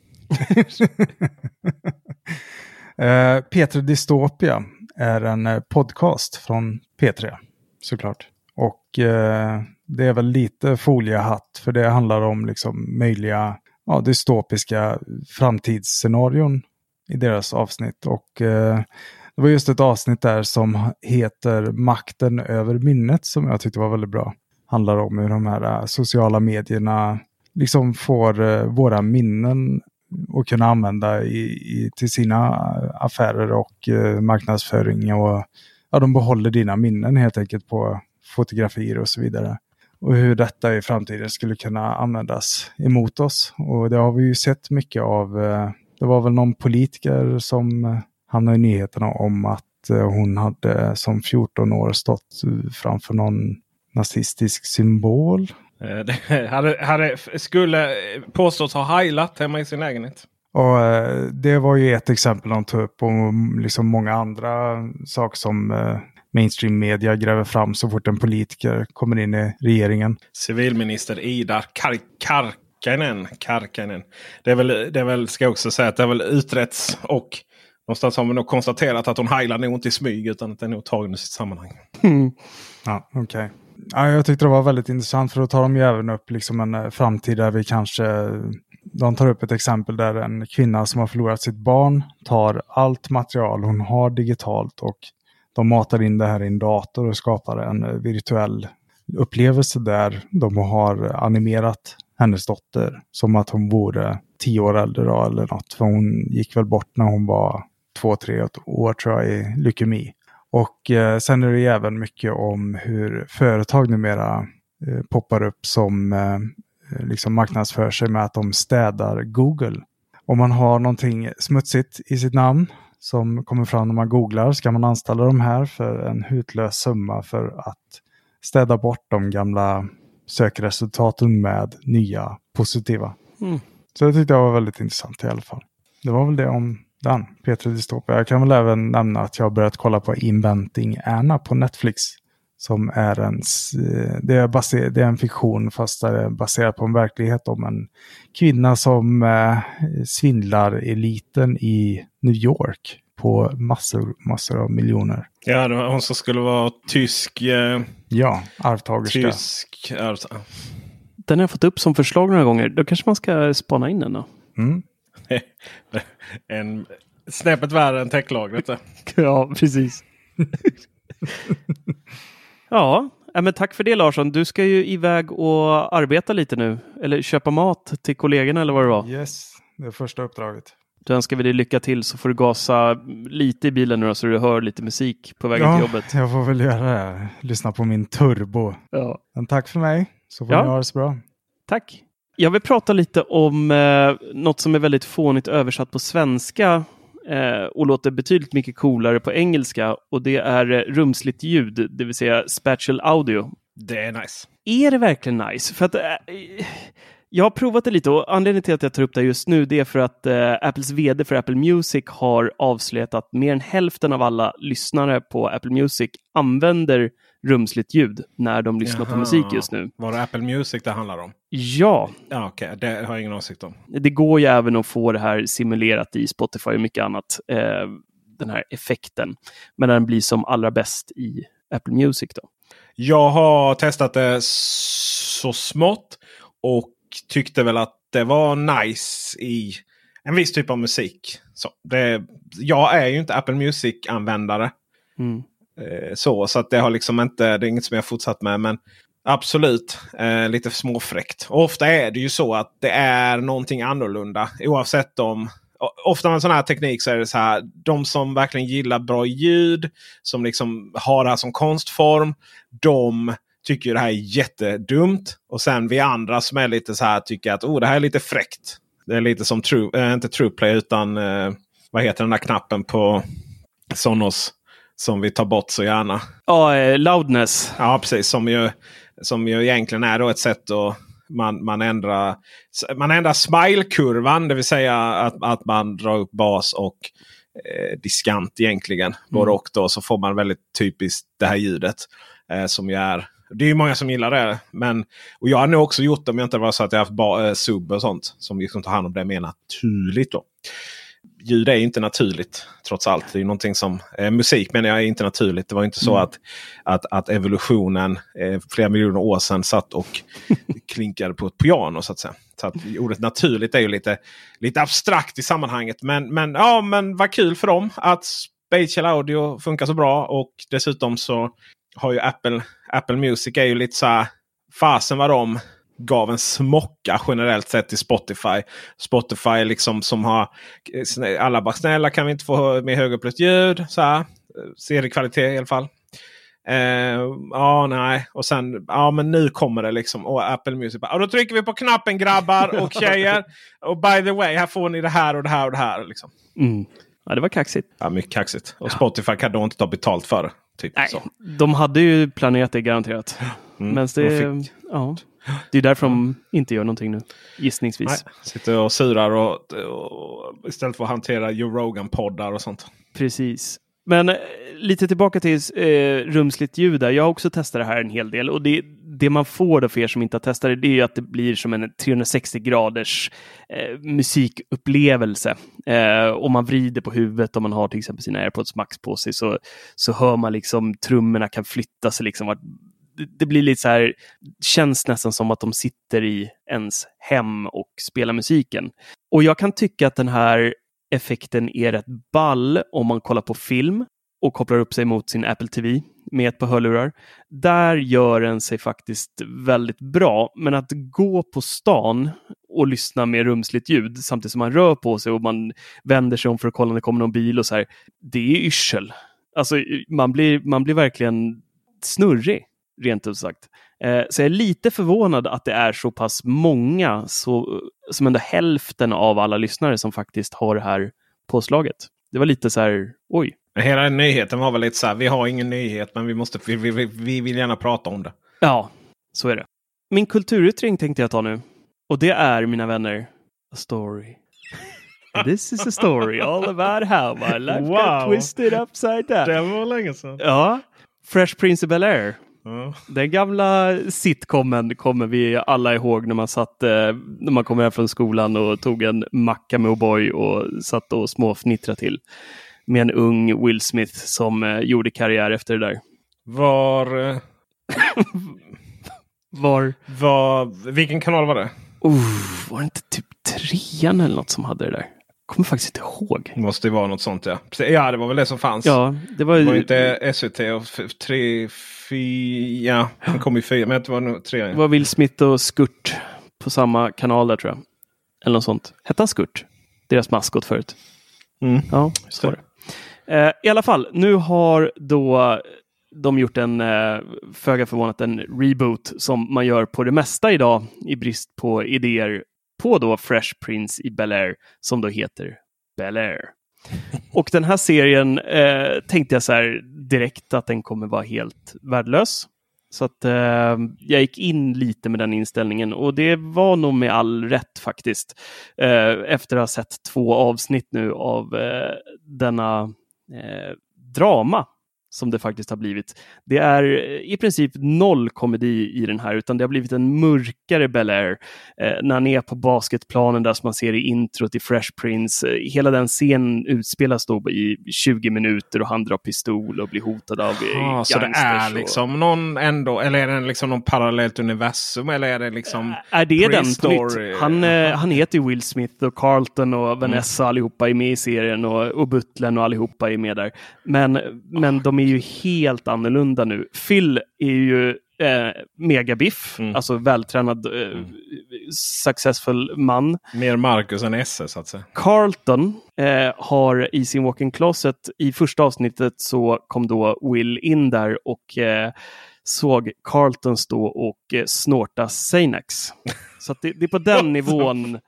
[SPEAKER 8] P3 Dystopia är en podcast från P3, såklart. Och det är väl lite foliehatt, för det handlar om liksom möjliga dystopiska framtidsscenarion i deras avsnitt. Och det var just ett avsnitt där som heter Makten över minnet som jag tyckte var väldigt bra. Handlar om hur de här sociala medierna liksom får våra minnen och kunna använda till sina affärer och marknadsföring. Och de behåller dina minnen helt enkelt på fotografier och så vidare. Och hur detta i framtiden skulle kunna användas emot oss. Och det har vi ju sett mycket av. Det var väl någon politiker som hamnade i nyheterna om att hon hade som 14 år stått framför någon nazistisk symbol.
[SPEAKER 7] Skulle påstås ha heilat hemma i sin lägenhet.
[SPEAKER 8] Och det var ju ett exempel de tog upp, och liksom många andra saker som mainstream media gräver fram så fort en politiker kommer in i regeringen.
[SPEAKER 7] Civilminister Ida Karkiainen. Det är väl, ska jag också säga, att det har väl utretts, och någonstans har vi nog konstaterat att hon heilar nog inte i smyg, utan att den är nog tagen i sitt sammanhang.
[SPEAKER 8] Ja, okej. Ja, jag tyckte det var väldigt intressant, för då tar de ju även upp liksom en framtid där vi kanske... De tar upp ett exempel där en kvinna som har förlorat sitt barn tar allt material hon har digitalt och de matar in det här i en dator och skapar en virtuell upplevelse där de har animerat hennes dotter som att hon vore 10 år äldre då, eller något. För hon gick väl bort när hon var 2-3 år tror jag i leukemi. Och sen är det även mycket om hur företag numera poppar upp som liksom marknadsför sig med att de städar Google. Om man har någonting smutsigt i sitt namn som kommer fram när man googlar, ska man anställa de här för en hutlös summa för att städa bort de gamla sökresultaten med nya positiva. Så det tyckte jag var väldigt intressant i alla fall. Det var väl det om den, Peter Dystopia. Jag kan väl även nämna att jag har börjat kolla på Inventing Anna på Netflix. Som är det är en fiktion, fast det är baserat på en verklighet om en kvinna som svindlar eliten i New York på massor av miljoner.
[SPEAKER 7] Ja, det var hon som skulle vara tysk.
[SPEAKER 8] Ja, arvtagerska.
[SPEAKER 6] Den har jag fått upp som förslag några gånger. Då kanske man ska spana in den då.
[SPEAKER 7] En snäppet värre än techlagret.
[SPEAKER 6] Ja, precis. Ja, men tack för det Larsson. Du ska ju iväg och arbeta lite nu. Eller köpa mat till kollegorna eller vad det var.
[SPEAKER 8] Yes, det är första uppdraget.
[SPEAKER 6] Då önskar vi dig lycka till, så får du gasa lite i bilen nu då, så du hör lite musik på vägen till jobbet.
[SPEAKER 8] Jag får väl göra det. Lyssna på min turbo.
[SPEAKER 6] Ja.
[SPEAKER 8] Men tack för mig, så får ni ha det så bra.
[SPEAKER 6] Tack. Jag vill prata lite om något som är väldigt fånigt översatt på svenska och låter betydligt mycket coolare på engelska, och det är rumsligt ljud, det vill säga spatial audio.
[SPEAKER 7] Det är nice.
[SPEAKER 6] Är det verkligen nice? För att jag har provat det lite, och anledningen till att jag tar upp det just nu, det är för att Apples vd för Apple Music har avslöjat att mer än hälften av alla lyssnare på Apple Music använder rumsligt ljud när de lyssnar på musik just nu.
[SPEAKER 7] Var det Apple Music det handlar om?
[SPEAKER 6] Ja.
[SPEAKER 7] Ja, okej. Det har jag ingen åsikt om.
[SPEAKER 6] Det går ju även att få det här simulerat i Spotify och mycket annat. Den här effekten. Men den blir som allra bäst i Apple Music då. Jag har testat det så smått och tyckte väl att det var nice i en viss typ av musik. Jag är ju inte Apple Music-användare. Så att det har liksom inte, det är inget som jag fortsatt med, men absolut lite småfräckt. Och ofta är det ju så att det är någonting annorlunda, oavsett om, ofta med en sån här teknik så är det så här, de som verkligen gillar bra ljud, som liksom har det här som konstform, de tycker det här är jättedumt, och sen vi andra som är lite så här tycker att det här är lite fräckt. Det är lite som inte TruePlay utan vad heter den där knappen på Sonos som vi tar bort så gärna. Ja, loudness. Ja, precis. Som ju egentligen är då ett sätt att man ändrar smile-kurvan. Det vill säga att man drar upp bas och diskant egentligen. Både och då, så får man väldigt typiskt det här ljudet. Som ju är... Det är ju många som gillar det. Och jag har nog också gjort det om jag inte var så att jag haft sub och sånt. Som liksom tar hand om det mer naturligt då. Ljud är inte naturligt trots allt. Det är någonting som musik, men jag är inte naturligt. Det var inte så att evolutionen flera miljoner år sedan satt och klinkade på ett piano så att säga. Så att ordet naturligt är ju lite abstrakt i sammanhanget. Men vad kul för dem att spatial audio funkar så bra, och dessutom så har ju Apple Music är ju lite så här, fasen vad de gav en smocka generellt sett till Spotify. Spotify liksom som har alla bara snälla, kan vi inte få med högupplöst ljud så här, seriekvalitet i alla fall. Nej. Och sen, men nu kommer det liksom. Och Apple Music bara, då trycker vi på knappen grabbar och tjejer. Och by the way, här får ni det här och det här och det här liksom. Ja, det var kaxigt.
[SPEAKER 7] Ja, mycket kaxigt. Och Spotify kan då inte ta betalt för det. Typ.
[SPEAKER 6] Nej,
[SPEAKER 7] så.
[SPEAKER 6] de hade ju planerat det garanterat. Men det är därför de inte gör någonting nu, gissningsvis.
[SPEAKER 7] Nej, sitter och surar och istället för att hantera Joe Rogan-poddar och sånt.
[SPEAKER 6] Precis. Men lite tillbaka till rumsligt ljud där. Jag har också testat det här en hel del. Och det man får då för er som inte har testat det är att det blir som en 360 graders musikupplevelse. Om man vrider på huvudet, om man har till exempel sina AirPods Max på sig, så hör man liksom trummorna kan flytta sig liksom. Det blir lite så här, känns nästan som att de sitter i ens hem och spelar musiken. Och jag kan tycka att den här effekten är rätt ball om man kollar på film och kopplar upp sig mot sin Apple TV med ett par hörlurar. Där gör den sig faktiskt väldigt bra. Men att gå på stan och lyssna med rumsligt ljud samtidigt som man rör på sig och man vänder sig om för att kolla om det kommer någon bil och så här, det är yrsel. Alltså man blir verkligen snurrig, rent ut sagt. Så jag är lite förvånad att det är så pass många, som ändå hälften av alla lyssnare som faktiskt har det här påslaget. Det var lite så här, oj.
[SPEAKER 7] Hela nyheten var väl lite så här, vi har ingen nyhet men vi vill gärna prata om det.
[SPEAKER 6] Ja, så är det. Min kulturyttring tänkte jag ta nu. Och det är, mina vänner, a story. This is a story all about how my life got twisted upside down.
[SPEAKER 7] Det var länge sedan.
[SPEAKER 6] Ja, Fresh Prince of Bel-Air. Den gamla sitcomen kommer vi alla ihåg när man kom hem från skolan och tog en macka med O'boy och satt och småfnittra till med en ung Will Smith som gjorde karriär efter det där.
[SPEAKER 7] Vilken kanal var det?
[SPEAKER 6] Var det inte typ 3:an eller något som hade det där? Kommer faktiskt inte ihåg.
[SPEAKER 7] Det måste ju vara något sånt, ja. Ja, det var väl det som fanns.
[SPEAKER 6] Ja, det var
[SPEAKER 7] inte SVT och 3-4. Ja, han kom i 4, men det var nog 3.
[SPEAKER 6] Det var Will Smith och Skurt på samma kanal där, tror jag. Eller något sånt. Hette han Skurt? Deras maskot förut. Ja, så var det. I alla fall, nu har då de gjort en, föga förvånat, en reboot som man gör på det mesta idag i brist på idéer på då Fresh Prince i Bel-Air, som då heter Bel-Air. Och den här serien tänkte jag så här direkt att den kommer vara helt värdelös. Så att jag gick in lite med den inställningen, och det var nog med all rätt faktiskt. Efter att ha sett 2 avsnitt nu av denna drama som det faktiskt har blivit. Det är i princip 0 komedi i den här, utan det har blivit en mörkare Bel-Air. När han är på basketplanen där som man ser i intro till Fresh Prince. Hela den scenen utspelas då i 20 minuter och han drar pistol och blir hotad av gangsters.
[SPEAKER 7] Så det är liksom någon ändå, eller är det liksom någon parallellt universum, eller är det liksom
[SPEAKER 6] är det den på nytt? Han heter Will Smith och Carlton och Vanessa allihopa är med i serien, och Butlern och allihopa är med där. Men de är ju helt annorlunda nu. Phil är ju megabiff, alltså vältränad successful man.
[SPEAKER 7] Mer Marcus än Esse, så att säga.
[SPEAKER 6] Carlton har i sin walk-in closet, i första avsnittet så kom då Will in där och såg Carlton stå och snorta Xanax. Så att det är på den nivån.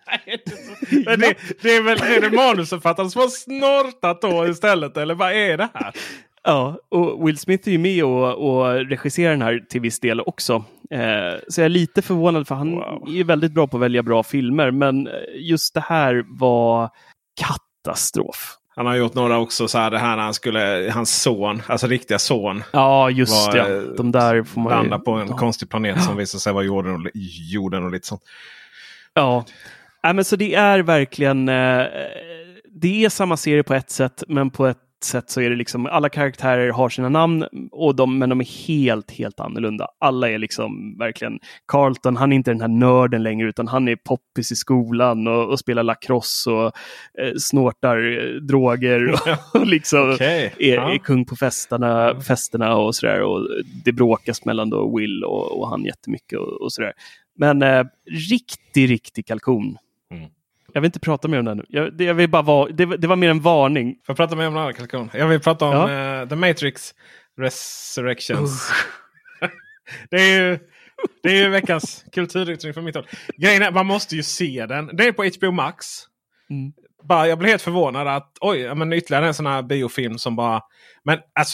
[SPEAKER 7] det är väl det manusförfattaren som har snortat då istället, eller vad är det här?
[SPEAKER 6] Ja, och Will Smith är ju med och regisserar den här till viss del också. Så jag är lite förvånad, för han är ju väldigt bra på att välja bra filmer. Men just det här var katastrof.
[SPEAKER 7] Han har gjort några också, så här, det här när hans son, alltså riktiga son.
[SPEAKER 6] Ja, just det. De där får man
[SPEAKER 7] landa på en konstig planet som visar sig vara jorden och lite sånt.
[SPEAKER 6] Ja, men så det är verkligen det är samma serie på ett sätt, men på ett sätt så är det liksom, alla karaktärer har sina namn men de är helt annorlunda. Alla är liksom verkligen Carlton, han är inte den här nörden längre, utan han är poppis i skolan och spelar lacrosse och snortar droger och liksom är kung på festerna och sådär, och det bråkas mellan då Will och han jättemycket och sådär. Men riktig kalkon. Jag vill inte prata mer om det nu. Jag vill bara det var mer en varning.
[SPEAKER 7] Får jag prata mer om den här kalkon? Jag vill prata om The Matrix Resurrections. Det är ju veckans kulturyttring från mitt håll. Grejen är, man måste ju se den. Det är på HBO Max. jag blev helt förvånad att men ytterligare en sån här biofilm som bara... Men alltså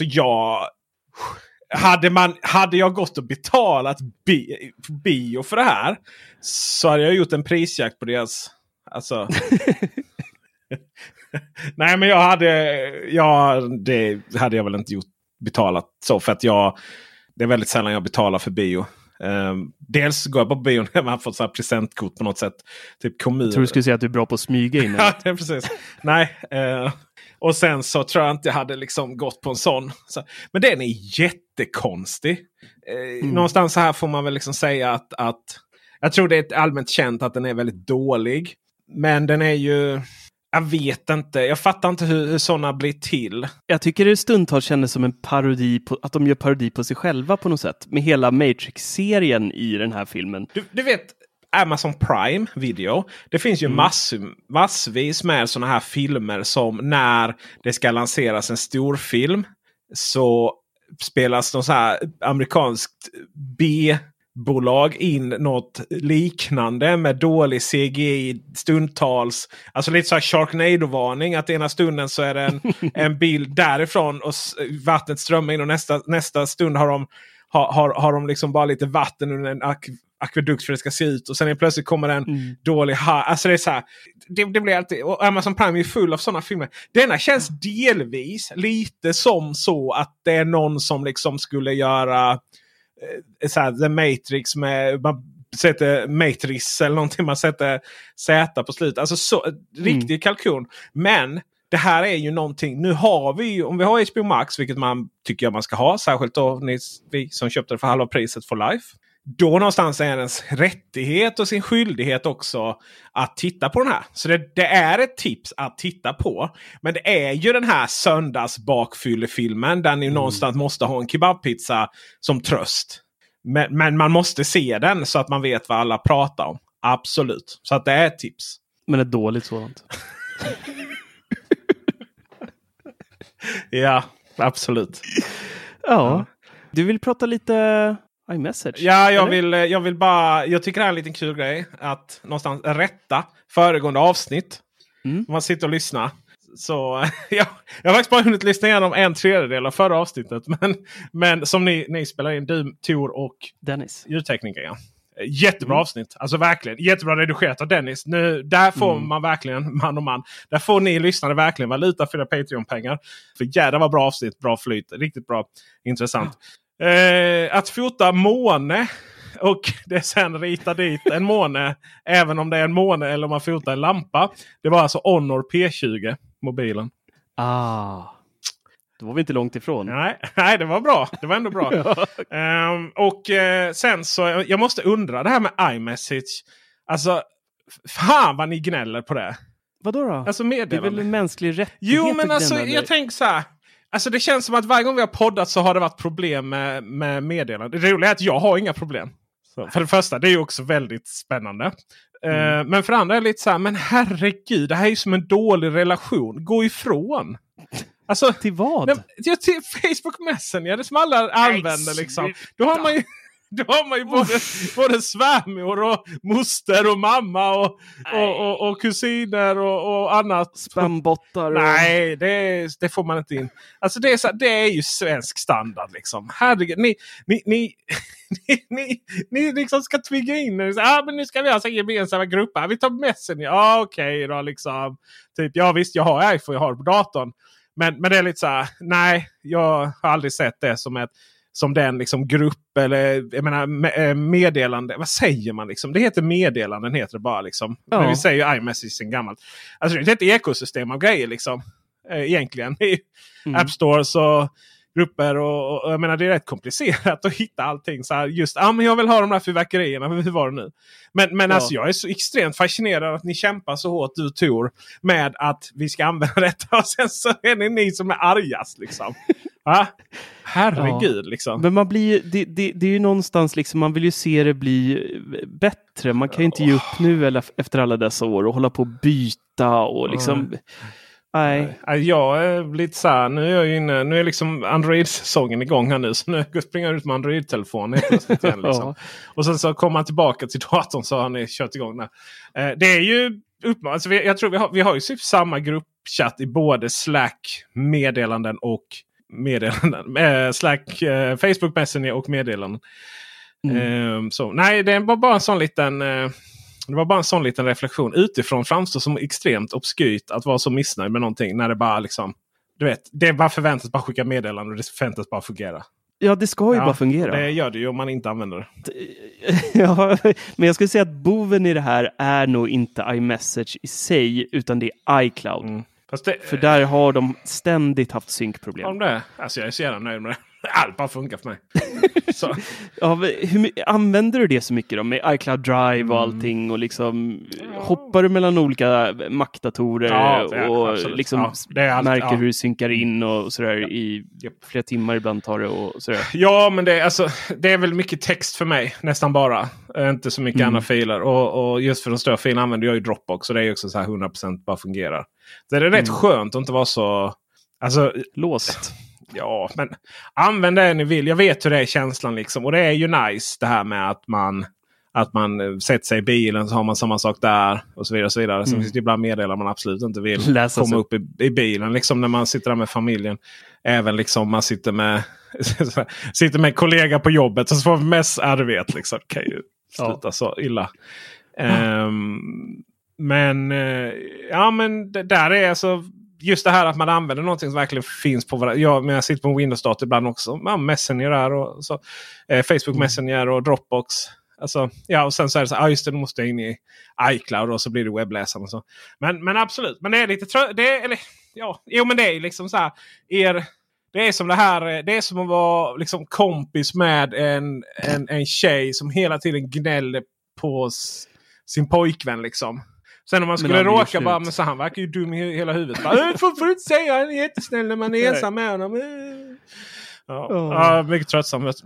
[SPEAKER 7] hade jag gått och betalat bio för det här, så hade jag gjort en prisjakt på deras... Alltså... Nej, men det hade jag väl inte betalat så, för att det är väldigt sällan jag betalar för bio. Dels går jag på bio när man har fått så här presentkort på något sätt. Typ kommun.
[SPEAKER 6] Jag tror du skulle säga att du är bra på att smyga in.
[SPEAKER 7] Ja, precis. Nej. Och sen så tror jag inte jag hade liksom gått på en sån. Men den är jättekonstig. Någonstans så här får man väl liksom säga att jag tror det är allmänt känt att den är väldigt dålig. Men den är ju... Jag vet inte. Jag fattar inte hur sådana blir till.
[SPEAKER 6] Jag tycker det stundtals kändes som en parodi på, att de gör parodi på sig själva på något sätt. Med hela Matrix-serien i den här filmen.
[SPEAKER 7] Du vet, Amazon Prime Video. Det finns ju massvis med sådana här filmer som när det ska lanseras en stor film så spelas de så här amerikanskt B-bolag in något liknande med dålig CGI stundtals. Alltså lite så här Sharknado-varning, att ena stunden så är det en bild därifrån och vattnet strömmar in, och nästa stund har de liksom bara lite vatten under en akvedukt för det ska se ut, och sen plötsligt kommer en dålig alltså det är så här, det blir alltid, och Amazon Prime är full av sådana filmer. Denna känns delvis lite som så att det är någon som liksom skulle göra så här, The Matrix med, man sätter Matrix eller någonting, man sätter Z på slut, alltså så riktig kalkon. Men det här är ju någonting, nu har vi ju, om vi har HBO Max, vilket man tycker man ska ha, särskilt då vi som köpte det för halva priset for life, då någonstans är ens rättighet och sin skyldighet också att titta på den här. Så det är ett tips att titta på. Men det är ju den här söndagsbakfyllefilmen där ni någonstans måste ha en kebabpizza som tröst. Men man måste se den så att man vet vad alla pratar om. Absolut. Så att det är ett tips.
[SPEAKER 6] Men ett dåligt sådant.
[SPEAKER 7] Ja, absolut.
[SPEAKER 6] Ja. Du vill prata lite iMessage?
[SPEAKER 7] Ja, jag vill bara... Jag tycker det är en liten kul grej att någonstans rätta föregående avsnitt. Om man sitter och lyssnar. Så jag har faktiskt bara hunnit lyssna igenom 1/3 av förra avsnittet. Men som ni spelar in, du, Tor och
[SPEAKER 6] Dennis.
[SPEAKER 7] Ljudtekniker, ja. Jättebra avsnitt. Alltså verkligen. Jättebra redigerat av Dennis. Nu, där får man verkligen man och man. Där får ni lyssnare verkligen valuta för era Patreon-pengar. För jävla var bra avsnitt. Bra flyt. Riktigt bra. Intressant. Att fota måne och det sen rita dit en måne, även om det är en måne eller om man fotar en lampa. Det var alltså Honor P20 mobilen.
[SPEAKER 6] Då var vi inte långt ifrån.
[SPEAKER 7] Nej, det var bra. Det var ändå bra. Sen så, jag måste undra det här med iMessage. Alltså, fan vad ni gnäller på det.
[SPEAKER 6] Vadå då?
[SPEAKER 7] Alltså meddelande.
[SPEAKER 6] Det är väl en mänsklig rättighet.
[SPEAKER 7] Jo, men alltså jag tänker så här. Alltså det känns som att varje gång vi har poddat så har det varit problem med meddelande. Det roliga är att jag har inga problem. Så, för det första, det är ju också väldigt spännande. Men för det andra är det lite så här, men herregud, det här är ju som en dålig relation. Gå ifrån. Alltså,
[SPEAKER 6] till vad?
[SPEAKER 7] Till Facebook Messenger, det som alla använder liksom. Då har man ju både svärmor och moster och mamma och kusiner och annat.
[SPEAKER 6] Spambottar.
[SPEAKER 7] Nej, det får man inte in. Alltså det är ju svensk standard liksom. Herregud, ni liksom ska tvinga in er. Men nu ska vi ha så gemensamma grupper. Vi tar Messenger. Ja, okej då liksom. Typ, ja visst, jag har iPhone, jag har på datorn. Men det är lite så här, nej, jag har aldrig sett det som den liksom grupp eller jag menar meddelande. Vad säger man liksom? Det heter meddelanden, heter det bara liksom. Ja. Men vi säger ju iMessage sen gammalt. Alltså det är ett ekosystem av grejer liksom. Egentligen. App Stores och grupper och jag menar det är rätt komplicerat att hitta allting så här just men jag vill ha de där fyrverkerierna, hur var det nu? Men alltså jag är så extremt fascinerad att ni kämpar så hårt, du Tor, med att vi ska använda detta och sen så är det ni som är argast liksom. Herregud liksom.
[SPEAKER 6] Men man blir det är ju någonstans liksom, man vill ju se det bli bättre. Man kan ju inte ge upp nu eller efter alla dessa år och hålla på att byta och liksom nej.
[SPEAKER 7] Jag är lite så här, nu är jag inne, nu är liksom Android-säsongen igång här nu, så nu springer jag ut med Android-telefonen igen, liksom. Och sen så kommer man tillbaka till datorn så har ni kört igång där. Det är ju alltså jag tror vi har ju typ samma gruppchatt i både Slack, meddelanden och meddelanden. Slack, Facebook Messenger och meddelanden. Så nej, det var bara en sån liten... Det var bara en sån liten reflektion. Utifrån framstår som extremt obskyrt att vara så missnöjd med någonting. När det bara liksom... Du vet, det bara förväntas bara skicka meddelanden och det förväntas bara fungera.
[SPEAKER 6] Ja, det ska ju bara fungera.
[SPEAKER 7] Det gör det ju om man inte använder det.
[SPEAKER 6] Ja, men jag skulle säga att boven i det här är nog inte iMessage i sig, utan det är iCloud. För där har de ständigt haft synkproblem.
[SPEAKER 7] Om det? Alltså jag är så jävla nöjd med det. Allt bara funkar för mig. Så.
[SPEAKER 6] Ja, använder du det så mycket då? Med iCloud Drive och allting och liksom hoppar du mellan olika Mac-datorer och liksom märker hur du synkar in och sådär i flera timmar ibland tar det och sådär.
[SPEAKER 7] Ja, men det är väl mycket text för mig, nästan bara. Inte så mycket andra filer. Och just för de större filerna använder jag ju Dropbox, så det är ju också så här 100% bara fungerar. Det är rätt skönt att inte vara så... Alltså,
[SPEAKER 6] låst.
[SPEAKER 7] Ja, men använd det ni vill. Jag vet hur det är känslan liksom. Och det är ju nice det här med att man sätter sig i bilen så har man samma sak där och så vidare och så vidare. Sen finns det ibland meddelanden man absolut inte vill komma upp i bilen liksom när man sitter där med familjen. Även liksom man sitter med en kollega på jobbet och så får vi mest vet liksom. Kan ju sluta så illa. Men det där är alltså just det här att man använder någonting som verkligen finns på varandra. Men jag sitter på en Windows-dator ibland också. Messenger där och så. Facebook Messenger och Dropbox. Alltså, och sen så är det så just det, nu måste jag in i iCloud och så blir det webbläsaren och så. Men absolut, men det är lite men det är liksom så här det är som det här, det är som att vara liksom kompis med en tjej som hela tiden gnäller på sin pojkvän liksom. Sen om man skulle råka bara, men så han verkar ju dum i hela huvudet. Får du inte säga, han är jättesnäll när man är ensam med honom. Mycket tröttsamt.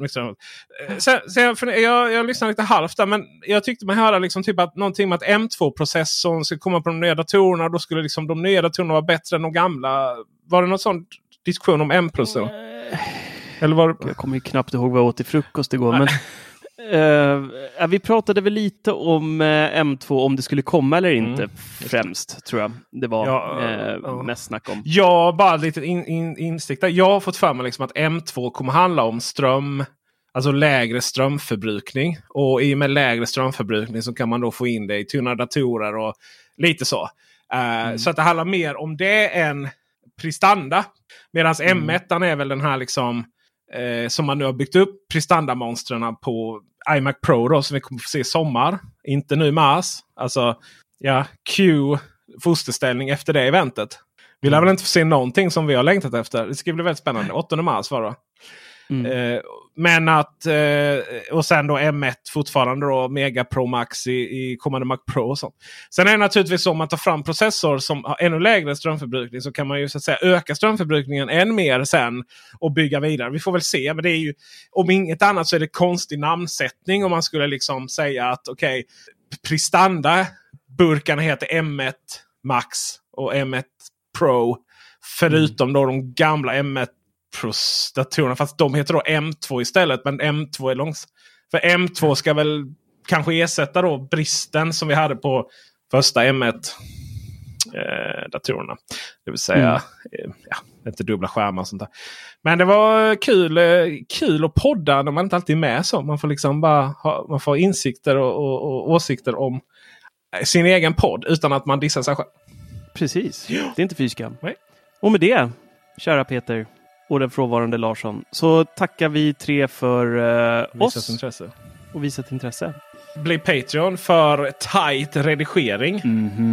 [SPEAKER 7] Jag lyssnade lite halvt där, men jag tyckte man hörde liksom typ att någonting med att M2-processorn ska komma på de nya datorerna. Då skulle liksom de nya datorerna vara bättre än de gamla. Var det någon sån diskussion om M-processorn? Eller var det... Jag
[SPEAKER 6] kommer ju knappt ihåg vad jag åt i frukost igår, men... vi pratade väl lite om M2 om det skulle komma eller inte främst, tror jag. Det var mest snack om.
[SPEAKER 7] Ja, bara lite instick där. Jag har fått för mig liksom att M2 kommer handla om ström, alltså lägre strömförbrukning. Och i och med lägre strömförbrukning så kan man då få in det i tunnare datorer och lite så. Så att det handlar mer om det än prestanda. Medan M1 är väl den här liksom... som man nu har byggt upp prestandamonstren på iMac Pro då, som vi kommer få se i sommar. Inte nu i mars. Alltså, fosterställning efter det eventet. Vi lär väl inte få se någonting som vi har längtat efter. Det ska bli väldigt spännande. 8 mars var det. Men att och sen då M1 fortfarande då Mega Pro Max i kommande Mac Pro och sånt. Sen är det naturligtvis så om man tar fram processor som har ännu lägre strömförbrukning, så kan man ju så att säga öka strömförbrukningen än mer sen och bygga vidare. Vi får väl se, men det är ju, om inget annat så är det konstig namnsättning om man skulle liksom säga att okej, prestanda burkarna heter M1 Max och M1 Pro, förutom då de gamla M1 Pro-datorerna, fast de heter då M2 istället, men M2 är långsamt. För M2 ska väl kanske ersätta då bristen som vi hade på första M1-datorerna. Det vill säga inte dubbla skärmar och sånt där. Men det var kul att podda när man inte alltid är med så. Man får liksom bara man får insikter och åsikter om sin egen podd utan att man dissar sig själv.
[SPEAKER 6] Precis, det är inte fysiska. Nej. Och med det, kära Peter och den frånvarande Larsson, så tackar vi 3 för oss
[SPEAKER 7] intresse.
[SPEAKER 6] Och visat intresse.
[SPEAKER 7] Bli Patreon för tight redigering.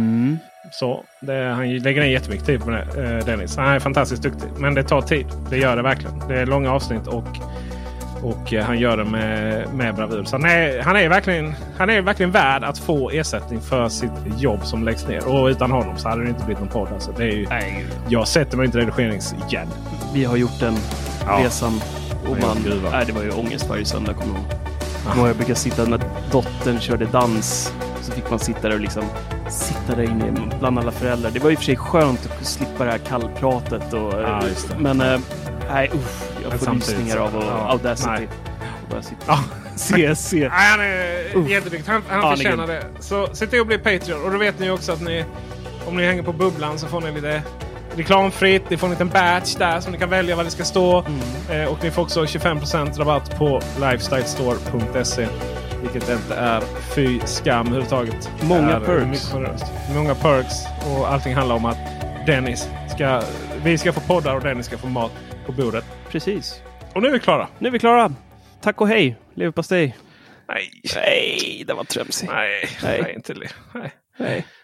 [SPEAKER 7] Så han lägger ner jättemycket tid på det, Dennis. Han är fantastiskt duktig, men det tar tid. Det gör det verkligen. Det är långa avsnitt och han gör det med bravur. Så han är verkligen värd att få ersättning för sitt jobb som läggs ner. Och utan honom så hade det inte blivit någon podd. Alltså, det är ju, jag sätter mig inte redigeringsgäll.
[SPEAKER 6] Vi har gjort den resan. Och det var ju ångest varje söndag, kommer jag ihåg. Jag brukar sitta när dottern körde dans. Så fick man sitta där och liksom sitta där inne bland alla föräldrar. Det var i och för sig skönt att slippa det här kallpratet. Men jag får lysningar av Audacity. CSC.
[SPEAKER 7] Nej, han är jätteduktig. Han förtjänar det. Så se till att bli Patreon. Och då vet ni också att om ni hänger på bubblan så får ni lite reklamfritt. Ni får en liten batch där som ni kan välja vad det ska stå. Och ni får också 25% rabatt på lifestylestore.se. Vilket inte är fy skam överhuvudtaget.
[SPEAKER 6] Många perks.
[SPEAKER 7] Många perks. Och allting handlar om att vi ska få poddar och Dennis ska få mat på bordet.
[SPEAKER 6] Precis.
[SPEAKER 7] Och nu är vi klara.
[SPEAKER 6] Tack och hej. Leverpastej.
[SPEAKER 7] Nej,
[SPEAKER 6] det var trömsigt.
[SPEAKER 7] Nej, inte det. Nej.